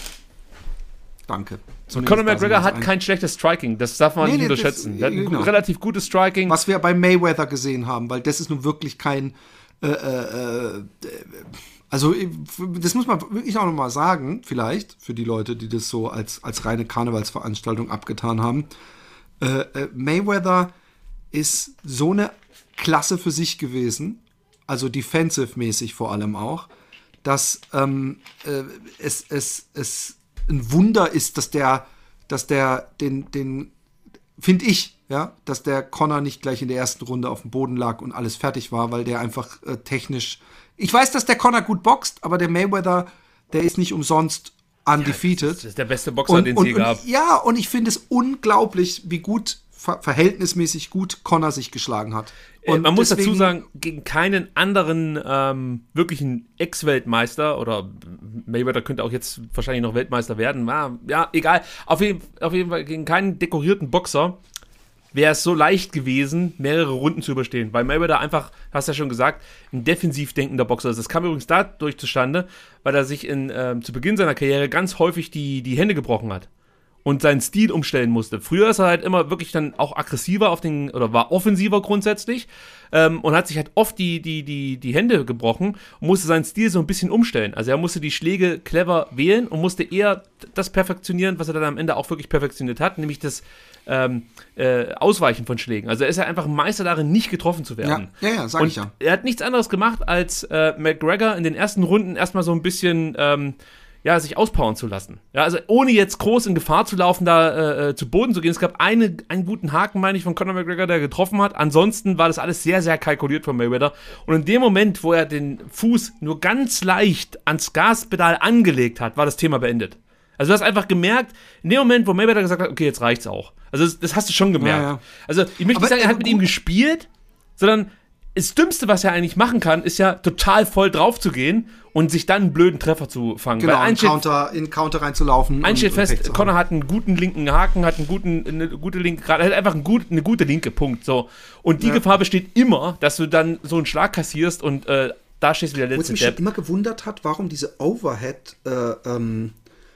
Danke. Conor McGregor hat kein schlechtes Striking. Das darf man Nee, nicht nee, unterschätzen. das- Der hat ein genau. gu- relativ gutes Striking. Was wir bei Mayweather gesehen haben, weil das ist nun wirklich kein äh, äh, äh, also das muss man wirklich auch nochmal sagen, vielleicht, für die Leute, die das so als, als reine Karnevalsveranstaltung abgetan haben. Äh, äh, Mayweather ist so eine Klasse für sich gewesen, also defensive-mäßig vor allem auch, dass ähm, äh, es, es, es ein Wunder ist, dass der, dass der den, den finde ich, ja, dass der Conor nicht gleich in der ersten Runde auf dem Boden lag und alles fertig war, weil der einfach äh, technisch. Ich weiß, dass der Conor gut boxt, aber der Mayweather, der ist nicht umsonst undefeated. Das ist der beste Boxer, den es je und, gab. Ja, und ich finde es unglaublich, wie gut, ver- verhältnismäßig gut Conor sich geschlagen hat. Und Äh, Man muss deswegen- dazu sagen, gegen keinen anderen ähm, wirklichen Ex-Weltmeister oder Mayweather könnte auch jetzt wahrscheinlich noch Weltmeister werden. Ja, ja egal. Auf jeden, auf jeden Fall gegen keinen dekorierten Boxer wäre es so leicht gewesen, mehrere Runden zu überstehen. Weil Mayweather einfach, hast du ja schon gesagt, ein defensiv denkender Boxer ist. Das kam übrigens dadurch zustande, weil er sich in, ähm, zu Beginn seiner Karriere ganz häufig die, die Hände gebrochen hat und seinen Stil umstellen musste. Früher ist er halt immer wirklich dann auch aggressiver auf den, oder war offensiver grundsätzlich ähm, und hat sich halt oft die, die, die, die Hände gebrochen und musste seinen Stil so ein bisschen umstellen. Also er musste die Schläge clever wählen und musste eher das perfektionieren, was er dann am Ende auch wirklich perfektioniert hat, nämlich das ähm, äh, Ausweichen von Schlägen. Also er ist ja einfach ein Meister darin, nicht getroffen zu werden. Ja, ja, ja, sag und ich ja. Er hat nichts anderes gemacht, als äh, McGregor in den ersten Runden erstmal so ein bisschen ähm, ja, sich auspowern zu lassen. Ja, also ohne jetzt groß in Gefahr zu laufen, da äh, zu Boden zu gehen. Es gab eine, einen guten Haken, meine ich, von Conor McGregor, der getroffen hat. Ansonsten war das alles sehr, sehr kalkuliert von Mayweather. Und in dem Moment, wo er den Fuß nur ganz leicht ans Gaspedal angelegt hat, war das Thema beendet. Also du hast einfach gemerkt, in dem Moment, wo Mayweather gesagt hat, okay, jetzt reicht's auch. Also das, das hast du schon gemerkt. Ja, ja. Also ich möchte nicht sagen, er hat mit ihm gespielt, sondern das Dümmste, was er eigentlich machen kann, ist ja total voll drauf zu gehen und sich dann einen blöden Treffer zu fangen. Genau, Weil in, Counter, in Counter reinzulaufen. Eins steht fest, Conor hat einen guten linken Haken, hat einen guten, eine gute linke, gerade hat einfach einen gut, eine gute linke Punkt. So. Und die ja. Gefahr besteht immer, dass du dann so einen Schlag kassierst und äh, da stehst du wieder letzte Depp. Was mich schon immer gewundert hat, warum diese Overhead äh, ähm,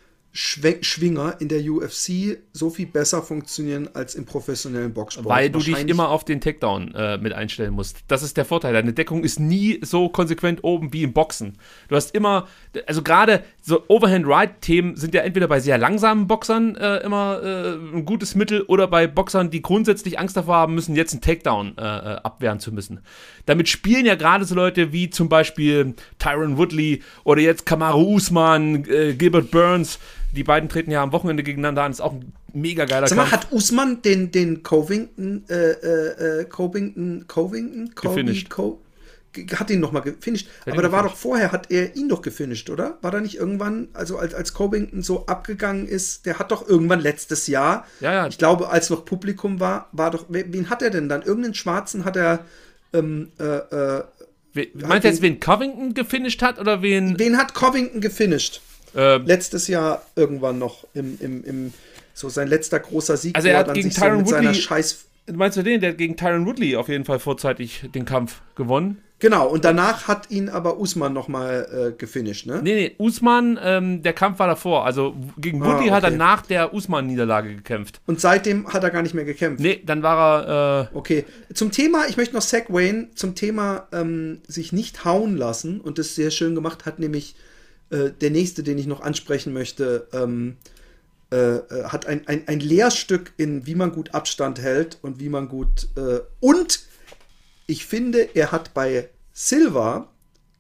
Schwinger in der U F C so viel besser funktionieren als im professionellen Boxsport. Weil du dich immer auf den Takedown äh, mit einstellen musst. Das ist der Vorteil. Deine Deckung ist nie so konsequent oben wie im Boxen. Du hast immer, also gerade so Overhand-Right-Themen sind ja entweder bei sehr langsamen Boxern äh, immer äh, ein gutes Mittel oder bei Boxern, die grundsätzlich Angst davor haben müssen, jetzt einen Takedown äh, abwehren zu müssen. Damit spielen ja gerade so Leute wie zum Beispiel Tyron Woodley oder jetzt Kamaru Usman, äh, Gilbert Burns. Die beiden treten ja am Wochenende gegeneinander an. Das ist auch ein mega geiler Sag mal, Kampf. hat Usman den, den Covington, äh, äh, Covington, Covington, gefinisht. Co- hat ihn nochmal gefinisht. Hat Aber da war doch vorher, hat er ihn doch gefinisht, oder? War da nicht irgendwann, also als, als Covington so abgegangen ist, der hat doch irgendwann letztes Jahr, ja, ja. ich glaube, als noch Publikum war, war doch, wen hat er denn dann? Irgendeinen Schwarzen hat er, ähm, äh, äh, Meinst du jetzt, wen Covington gefinisht hat, oder wen? Wen hat Covington gefinisht? Ähm, Letztes Jahr irgendwann noch im, im, im so sein letzter großer Sieg. Also er hat gegen Tyron so Woodley, Scheiß meinst du den? Der hat gegen Tyron Woodley auf jeden Fall vorzeitig den Kampf gewonnen. Genau, und danach hat ihn aber Usman nochmal äh, gefinisht, ne? Nee, nee, Usman, ähm, der Kampf war davor. Also gegen Woodley ah, okay. hat er nach der Usman-Niederlage gekämpft. Und seitdem hat er gar nicht mehr gekämpft? Nee, dann war er... Äh okay, zum Thema, ich möchte noch segwayen, zum Thema ähm, sich nicht hauen lassen, und das sehr schön gemacht hat, nämlich äh, der nächste, den ich noch ansprechen möchte, ähm, äh, hat ein, ein, ein Lehrstück in, wie man gut Abstand hält und wie man gut... Äh, und... Ich finde, er hat bei Silva,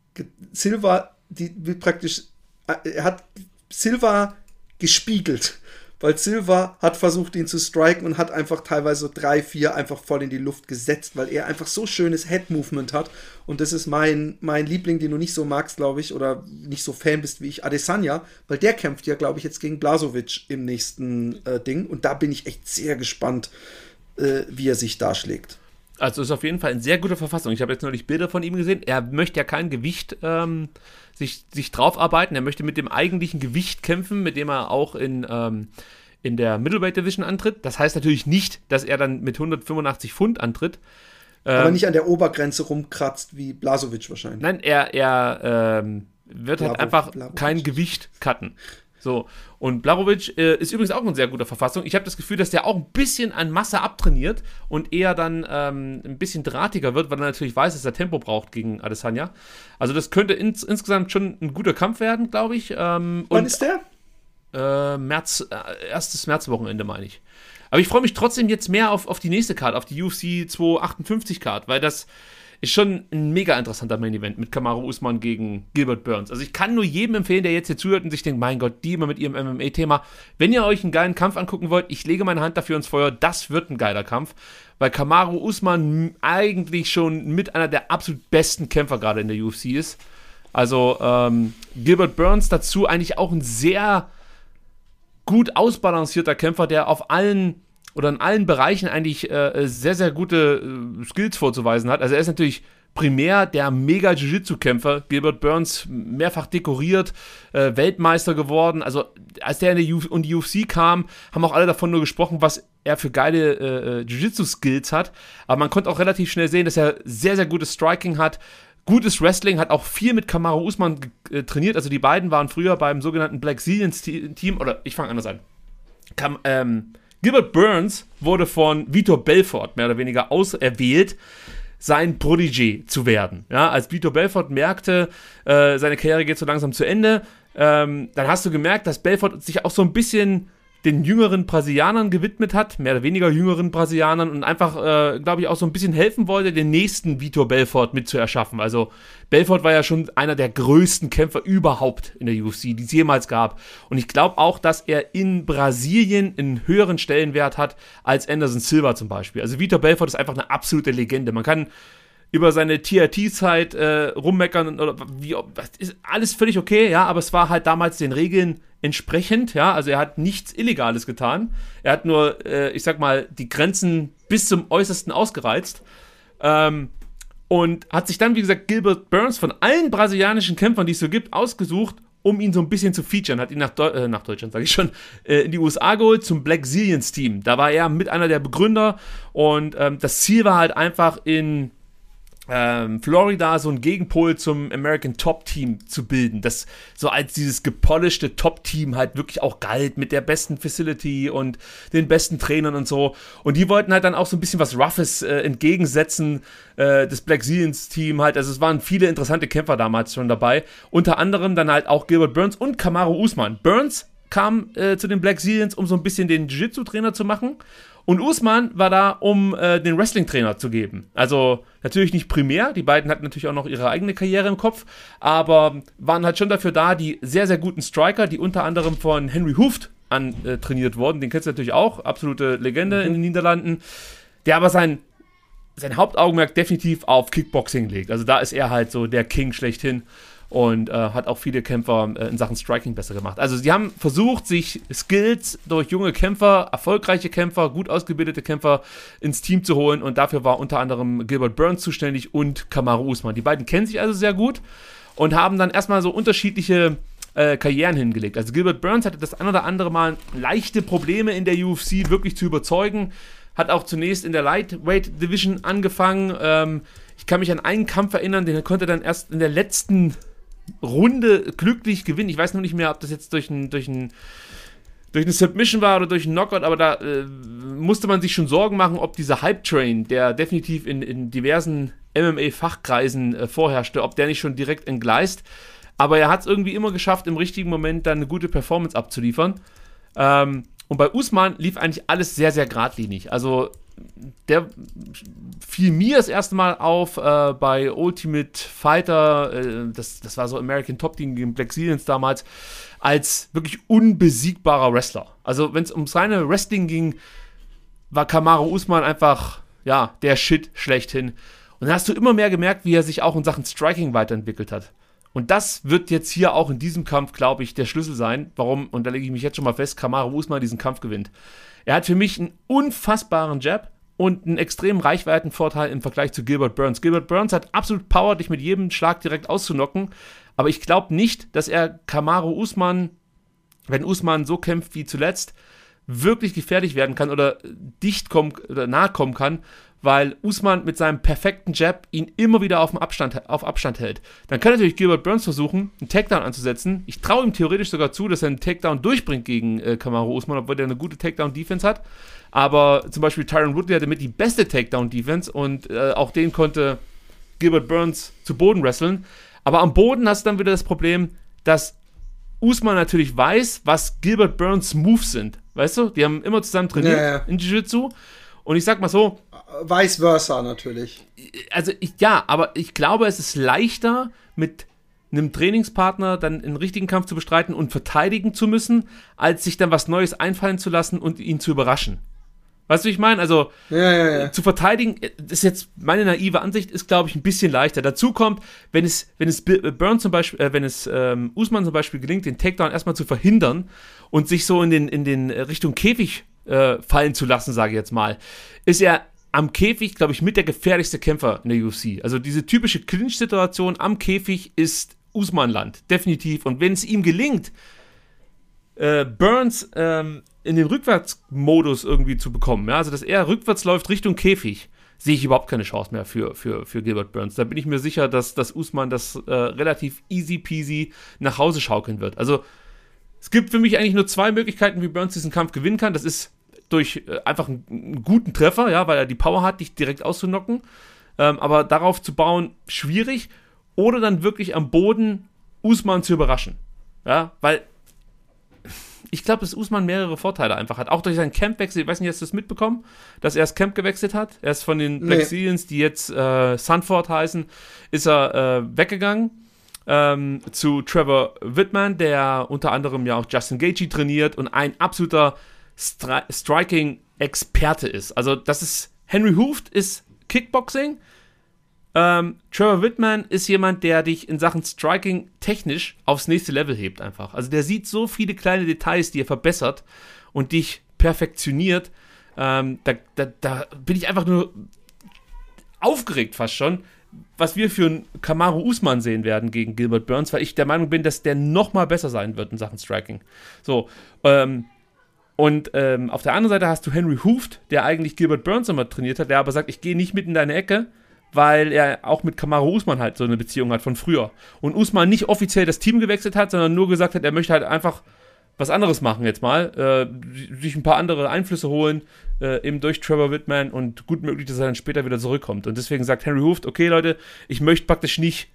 Silva, die praktisch, er hat Silva gespiegelt, weil Silva hat versucht, ihn zu striken und hat einfach teilweise so drei, vier einfach voll in die Luft gesetzt, weil er einfach so schönes Head-Movement hat. Und das ist mein, mein Liebling, den du nicht so magst, glaube ich, oder nicht so Fan bist wie ich, Adesanya, weil der kämpft ja, glaube ich, jetzt gegen Blažević im nächsten äh, Ding. Und da bin ich echt sehr gespannt, äh, wie er sich da schlägt. Also ist auf jeden Fall in sehr guter Verfassung. Ich habe jetzt neulich Bilder von ihm gesehen. Er möchte ja kein Gewicht ähm, sich, sich drauf arbeiten. Er möchte mit dem eigentlichen Gewicht kämpfen, mit dem er auch in, ähm, in der Middleweight Division antritt. Das heißt natürlich nicht, dass er dann mit hundertfünfundachtzig Pfund antritt. Ähm, Aber nicht an der Obergrenze rumkratzt wie Blažević wahrscheinlich. Nein, er, er ähm, wird Blavo, halt einfach Blažević. kein Gewicht cutten. So, und Blažević äh, ist übrigens auch in sehr guter Verfassung. Ich habe das Gefühl, dass der auch ein bisschen an Masse abtrainiert und eher dann ähm, ein bisschen drahtiger wird, weil er natürlich weiß, dass er Tempo braucht gegen Adesanya. Also das könnte ins, insgesamt schon ein guter Kampf werden, glaube ich. Ähm, Wann und, ist der? Äh, März, äh, erstes Märzwochenende, meine ich. Aber ich freue mich trotzdem jetzt mehr auf, auf die nächste Card, auf die U F C zweihundertachtundfünfzig Card, weil das ist schon ein mega interessanter Main-Event mit Kamaru Usman gegen Gilbert Burns. Also ich kann nur jedem empfehlen, der jetzt hier zuhört und sich denkt, mein Gott, die immer mit ihrem M M A-Thema. Wenn ihr euch einen geilen Kampf angucken wollt, ich lege meine Hand dafür ins Feuer, das wird ein geiler Kampf, weil Kamaru Usman eigentlich schon mit einer der absolut besten Kämpfer gerade in der U F C ist. Also ähm, Gilbert Burns dazu eigentlich auch ein sehr gut ausbalancierter Kämpfer, der auf allen oder in allen Bereichen eigentlich äh, sehr, sehr gute äh, Skills vorzuweisen hat. Also er ist natürlich primär der Mega-Jiu-Jitsu-Kämpfer. Gilbert Burns mehrfach dekoriert, äh, Weltmeister geworden. Also als der in die, U- in die U F C kam, haben auch alle davon nur gesprochen, was er für geile äh, Jiu-Jitsu-Skills hat. Aber man konnte auch relativ schnell sehen, dass er sehr, sehr gutes Striking hat. Gutes Wrestling, hat auch viel mit Kamaru Usman äh, trainiert. Also die beiden waren früher beim sogenannten Black Zillions-Team. Oder ich fange anders an. Kam, ähm, Gilbert Burns wurde von Vitor Belfort mehr oder weniger auserwählt, sein Protégé zu werden. Ja, als Vitor Belfort merkte, äh, seine Karriere geht so langsam zu Ende, ähm, dann hast du gemerkt, dass Belfort sich auch so ein bisschen den jüngeren Brasilianern gewidmet hat, mehr oder weniger jüngeren Brasilianern und einfach, äh, glaube ich, auch so ein bisschen helfen wollte, den nächsten Vitor Belfort mit zu erschaffen. Also Belfort war ja schon einer der größten Kämpfer überhaupt in der U F C, die es jemals gab. Und ich glaube auch, dass er in Brasilien einen höheren Stellenwert hat als Anderson Silva zum Beispiel. Also Vitor Belfort ist einfach eine absolute Legende. Man kann über seine T R T-Zeit äh, rummeckern oder wie, das ist alles völlig okay, ja, aber es war halt damals den Regeln entsprechend, ja, also er hat nichts Illegales getan, er hat nur, äh, ich sag mal, die Grenzen bis zum Äußersten ausgereizt, ähm, und hat sich dann, wie gesagt, Gilbert Burns von allen brasilianischen Kämpfern, die es so gibt, ausgesucht, um ihn so ein bisschen zu featuren, hat ihn nach, Deu- äh, nach Deutschland, sage ich schon, äh, in die U S A geholt zum Black Zillions Team, da war er mit einer der Begründer und ähm, das Ziel war halt einfach in Ähm, Florida so ein Gegenpol zum American Top Team zu bilden, das so als dieses gepolischte Top Team halt wirklich auch galt, mit der besten Facility und den besten Trainern und so, und die wollten halt dann auch so ein bisschen was Roughes äh, entgegensetzen, äh, das Black Zillions Team halt, also es waren viele interessante Kämpfer damals schon dabei, unter anderem dann halt auch Gilbert Burns und Kamaru Usman. Burns kam äh, zu den Black Zillions, um so ein bisschen den Jiu-Jitsu-Trainer zu machen. Und Usman war da, um äh, den Wrestling-Trainer zu geben. Also natürlich nicht primär, die beiden hatten natürlich auch noch ihre eigene Karriere im Kopf, aber waren halt schon dafür da, die sehr, sehr guten Striker, die unter anderem von Henry Hooft an äh, trainiert wurden, den kennst du natürlich auch, absolute Legende mhm. in den Niederlanden, der aber sein, sein Hauptaugenmerk definitiv auf Kickboxing legt. Also da ist er halt so der King schlechthin. Und äh, hat auch viele Kämpfer äh, in Sachen Striking besser gemacht. Also sie haben versucht, sich Skills durch junge Kämpfer, erfolgreiche Kämpfer, gut ausgebildete Kämpfer ins Team zu holen, und dafür war unter anderem Gilbert Burns zuständig und Kamaru Usman. Die beiden kennen sich also sehr gut und haben dann erstmal so unterschiedliche äh, Karrieren hingelegt. Also Gilbert Burns hatte das ein oder andere Mal leichte Probleme in der U F C wirklich zu überzeugen, hat auch zunächst in der Lightweight Division angefangen. Ähm, ich kann mich an einen Kampf erinnern, den konnte er dann erst in der letzten Runde glücklich gewinnen. Ich weiß noch nicht mehr, ob das jetzt durch ein, durch ein durch eine Submission war oder durch einen Knockout, aber da äh, musste man sich schon Sorgen machen, ob dieser Hype-Train, der definitiv in, in diversen M M A-Fachkreisen äh, vorherrschte, ob der nicht schon direkt entgleist. Aber er hat es irgendwie immer geschafft, im richtigen Moment dann eine gute Performance abzuliefern. Ähm, und bei Usman lief eigentlich alles sehr, sehr geradlinig. Also der fiel mir das erste Mal auf äh, bei Ultimate Fighter, äh, das, das war so American Top Team gegen Black Zillions damals, als wirklich unbesiegbarer Wrestler. Also wenn es um seine Wrestling ging, war Kamaru Usman einfach, ja, der Shit schlechthin. Und dann hast du immer mehr gemerkt, wie er sich auch in Sachen Striking weiterentwickelt hat. Und das wird jetzt hier auch in diesem Kampf, glaube ich, der Schlüssel sein, warum, und da lege ich mich jetzt schon mal fest, Kamaru Usman diesen Kampf gewinnt. Er hat für mich einen unfassbaren Jab und einen extremen Reichweitenvorteil im Vergleich zu Gilbert Burns. Gilbert Burns hat absolut Power, dich mit jedem Schlag direkt auszunocken, aber ich glaube nicht, dass er Kamaru Usman, wenn Usman so kämpft wie zuletzt, wirklich gefährlich werden kann oder dicht kommen oder nahe kommen kann, weil Usman mit seinem perfekten Jab ihn immer wieder auf, dem Abstand, auf Abstand hält. Dann kann natürlich Gilbert Burns versuchen, einen Takedown anzusetzen. Ich traue ihm theoretisch sogar zu, dass er einen Takedown durchbringt gegen äh, Kamaru Usman, obwohl der eine gute Takedown-Defense hat. Aber zum Beispiel Tyron Woodley hatte mit die beste Takedown-Defense und äh, auch den konnte Gilbert Burns zu Boden wresteln. Aber am Boden hast du dann wieder das Problem, dass Usman natürlich weiß, was Gilbert Burns Moves sind. Weißt du? Die haben immer zusammen trainiert ja, ja. in Jiu-Jitsu. Und ich sag mal so, vice versa natürlich. Also ich, ja, aber ich glaube, es ist leichter, mit einem Trainingspartner dann einen richtigen Kampf zu bestreiten und verteidigen zu müssen, als sich dann was Neues einfallen zu lassen und ihn zu überraschen. Weißt du, wie ich meine? Also ja, ja, ja. zu verteidigen, das ist jetzt meine naive Ansicht, ist, glaube ich, ein bisschen leichter. Dazu kommt, wenn es, wenn es Burns zum Beispiel, äh, wenn es ähm, Usman zum Beispiel gelingt, den Takedown erstmal zu verhindern und sich so in den, in den Richtung Käfig äh, fallen zu lassen, sage ich jetzt mal, ist er am Käfig, glaube ich, mit der gefährlichste Kämpfer in der U F C. Also diese typische Clinch-Situation am Käfig ist Usman-Land, definitiv. Und wenn es ihm gelingt, äh, Burns ähm, in den Rückwärtsmodus irgendwie zu bekommen, ja, also dass er rückwärts läuft Richtung Käfig, sehe ich überhaupt keine Chance mehr für, für, für Gilbert Burns. Da bin ich mir sicher, dass, dass Usman das äh, relativ easy peasy nach Hause schaukeln wird. Also es gibt für mich eigentlich nur zwei Möglichkeiten, wie Burns diesen Kampf gewinnen kann. Das ist durch äh, einfach einen, einen guten Treffer, ja, weil er die Power hat, dich direkt auszunocken. Ähm, aber darauf zu bauen, schwierig. Oder dann wirklich am Boden Usman zu überraschen. Ja, weil ich glaube, dass Usman mehrere Vorteile einfach hat. Auch durch seinen Campwechsel. Ich weiß nicht, hast du das mitbekommen, dass er das Camp gewechselt hat? Er ist von den Black Zillions, die jetzt äh, Sanford heißen, ist er äh, weggegangen ähm, zu Trevor Whitman, der unter anderem ja auch Justin Gaethje trainiert und ein absoluter Stri- Striking-Experte ist. Also das ist, Henry Hooft ist Kickboxing. Ähm, Trevor Whitman ist jemand, der dich in Sachen Striking technisch aufs nächste Level hebt einfach. Also der sieht so viele kleine Details, die er verbessert und dich perfektioniert. Ähm, da, da, da bin ich einfach nur aufgeregt fast schon, was wir für einen Kamaru Usman sehen werden gegen Gilbert Burns, weil ich der Meinung bin, dass der noch mal besser sein wird in Sachen Striking. So, ähm, und ähm, auf der anderen Seite hast du Henry Hooft, der eigentlich Gilbert Burns immer trainiert hat, der aber sagt, ich gehe nicht mit in deine Ecke, weil er auch mit Kamaru Usman halt so eine Beziehung hat von früher. Und Usman nicht offiziell das Team gewechselt hat, sondern nur gesagt hat, er möchte halt einfach was anderes machen jetzt mal, äh, sich ein paar andere Einflüsse holen, äh, eben durch Trevor Whitman und gut möglich, dass er dann später wieder zurückkommt. Und deswegen sagt Henry Hooft, okay Leute, ich möchte praktisch nicht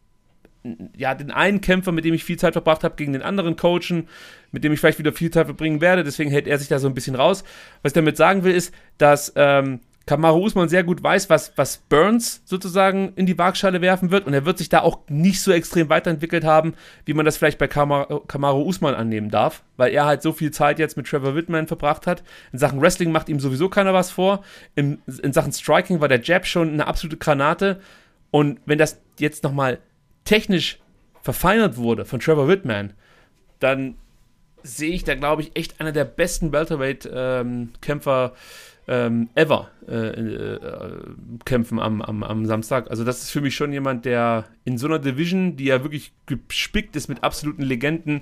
ja, den einen Kämpfer, mit dem ich viel Zeit verbracht habe, gegen den anderen coachen, mit dem ich vielleicht wieder viel Zeit verbringen werde, deswegen hält er sich da so ein bisschen raus. Was ich damit sagen will, ist, dass ähm, Kamaru Usman sehr gut weiß, was, was Burns sozusagen in die Waagschale werfen wird und er wird sich da auch nicht so extrem weiterentwickelt haben, wie man das vielleicht bei Kamaru, Kamaru Usman annehmen darf, weil er halt so viel Zeit jetzt mit Trevor Whitman verbracht hat. In Sachen Wrestling macht ihm sowieso keiner was vor. In, in Sachen Striking war der Jab schon eine absolute Granate und wenn das jetzt nochmal technisch verfeinert wurde von Trevor Whitman, dann sehe ich da, glaube ich, echt einer der besten Welterweight-Kämpfer ähm, ever äh, äh, kämpfen am, am, am Samstag. Also das ist für mich schon jemand, der in so einer Division, die ja wirklich gespickt ist mit absoluten Legenden,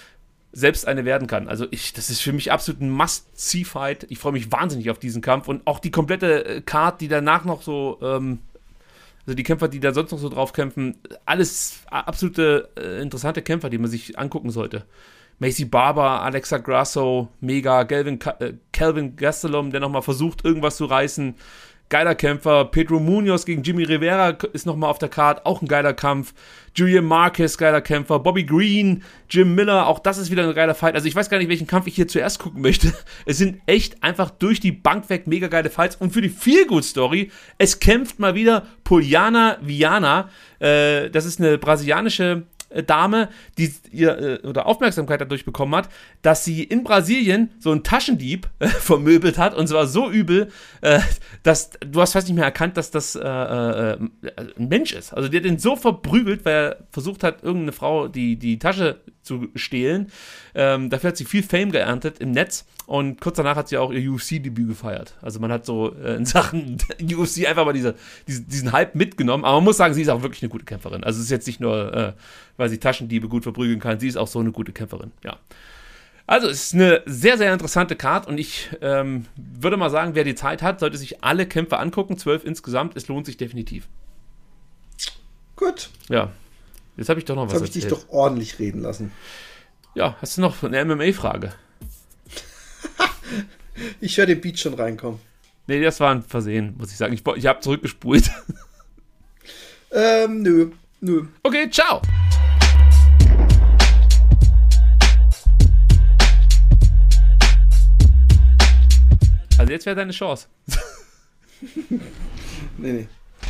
selbst eine werden kann. Also ich, das ist für mich absolut ein Must-See-Fight. Ich freue mich wahnsinnig auf diesen Kampf und auch die komplette Card, die danach noch so, ähm, also die Kämpfer, die da sonst noch so drauf kämpfen, alles absolute äh, interessante Kämpfer, die man sich angucken sollte. Macy Barber, Alexa Grasso, mega, Calvin, äh, Calvin Gastelum, der nochmal versucht, irgendwas zu reißen. Geiler Kämpfer. Pedro Munoz gegen Jimmy Rivera ist nochmal auf der Card, auch ein geiler Kampf. Julian Marquez, geiler Kämpfer. Bobby Green, Jim Miller, auch das ist wieder ein geiler Fight. Also ich weiß gar nicht, welchen Kampf ich hier zuerst gucken möchte. Es sind echt einfach durch die Bank weg mega geile Fights. Und für die Feel-Good-Story, es kämpft mal wieder Poliana Viana. Äh, das ist eine brasilianische Dame, die ihr äh, oder Aufmerksamkeit dadurch bekommen hat, dass sie in Brasilien so einen Taschendieb äh, vermöbelt hat und zwar so übel, äh, dass du hast fast nicht mehr erkannt, dass das äh, äh, ein Mensch ist. Also die hat ihn so verprügelt, weil er versucht hat, irgendeine Frau die, die Tasche zu stehlen. Ähm, dafür hat sie viel Fame geerntet im Netz und kurz danach hat sie auch ihr U F C-Debüt gefeiert. Also man hat so äh, in Sachen U F C einfach mal diese, diese, diesen Hype mitgenommen, aber man muss sagen, sie ist auch wirklich eine gute Kämpferin. Also es ist jetzt nicht nur, äh, weil sie Taschendiebe gut verprügeln kann, sie ist auch so eine gute Kämpferin, ja. Also es ist eine sehr, sehr interessante Card und ich ähm, würde mal sagen, wer die Zeit hat, sollte sich alle Kämpfe angucken, zwölf insgesamt, es lohnt sich definitiv. Gut. Ja, jetzt habe ich doch noch jetzt was erzählt. Jetzt habe ich dich doch ordentlich reden lassen. Ja, hast du noch eine M M A-Frage? Ich höre den Beat schon reinkommen. Nee, das war ein Versehen, muss ich sagen. Ich, ich habe zurückgespult. Ähm, nö, nö. Okay, ciao. Also jetzt wäre deine Chance. nee, nee.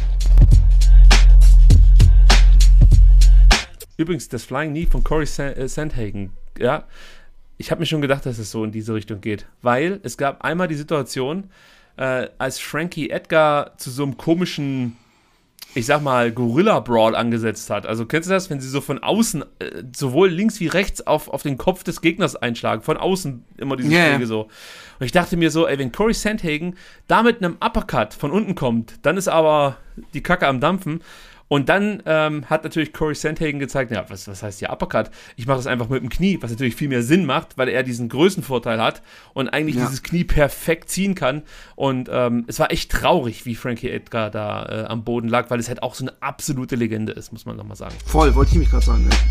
Übrigens, das Flying Knee von Corey Sandhagen, ja, ich habe mir schon gedacht, dass es so in diese Richtung geht, weil es gab einmal die Situation, äh, als Frankie Edgar zu so einem komischen, ich sag mal, Gorilla-Brawl angesetzt hat. Also kennst du das, wenn sie so von außen, äh, sowohl links wie rechts auf, auf den Kopf des Gegners einschlagen, von außen immer diese yeah. Schläge so. Und ich dachte mir so, ey, wenn Corey Sandhagen da mit einem Uppercut von unten kommt, dann ist aber die Kacke am Dampfen. Und dann ähm, hat natürlich Corey Sandhagen gezeigt, ja, was, was heißt hier Uppercut? Ich mache das einfach mit dem Knie, was natürlich viel mehr Sinn macht, weil er diesen Größenvorteil hat und eigentlich ja. dieses Knie perfekt ziehen kann. Und ähm, es war echt traurig, wie Frankie Edgar da äh, am Boden lag, weil es halt auch so eine absolute Legende ist, muss man nochmal sagen. Voll, wollte ich mich gerade sagen. Ja.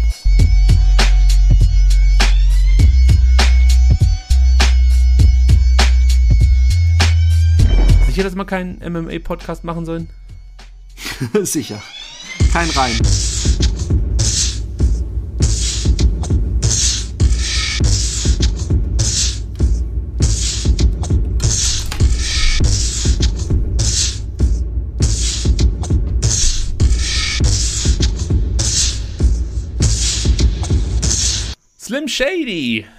Sicher, dass wir keinen M M A-Podcast machen sollen? Sicher. Kein Reim. Slim Shady.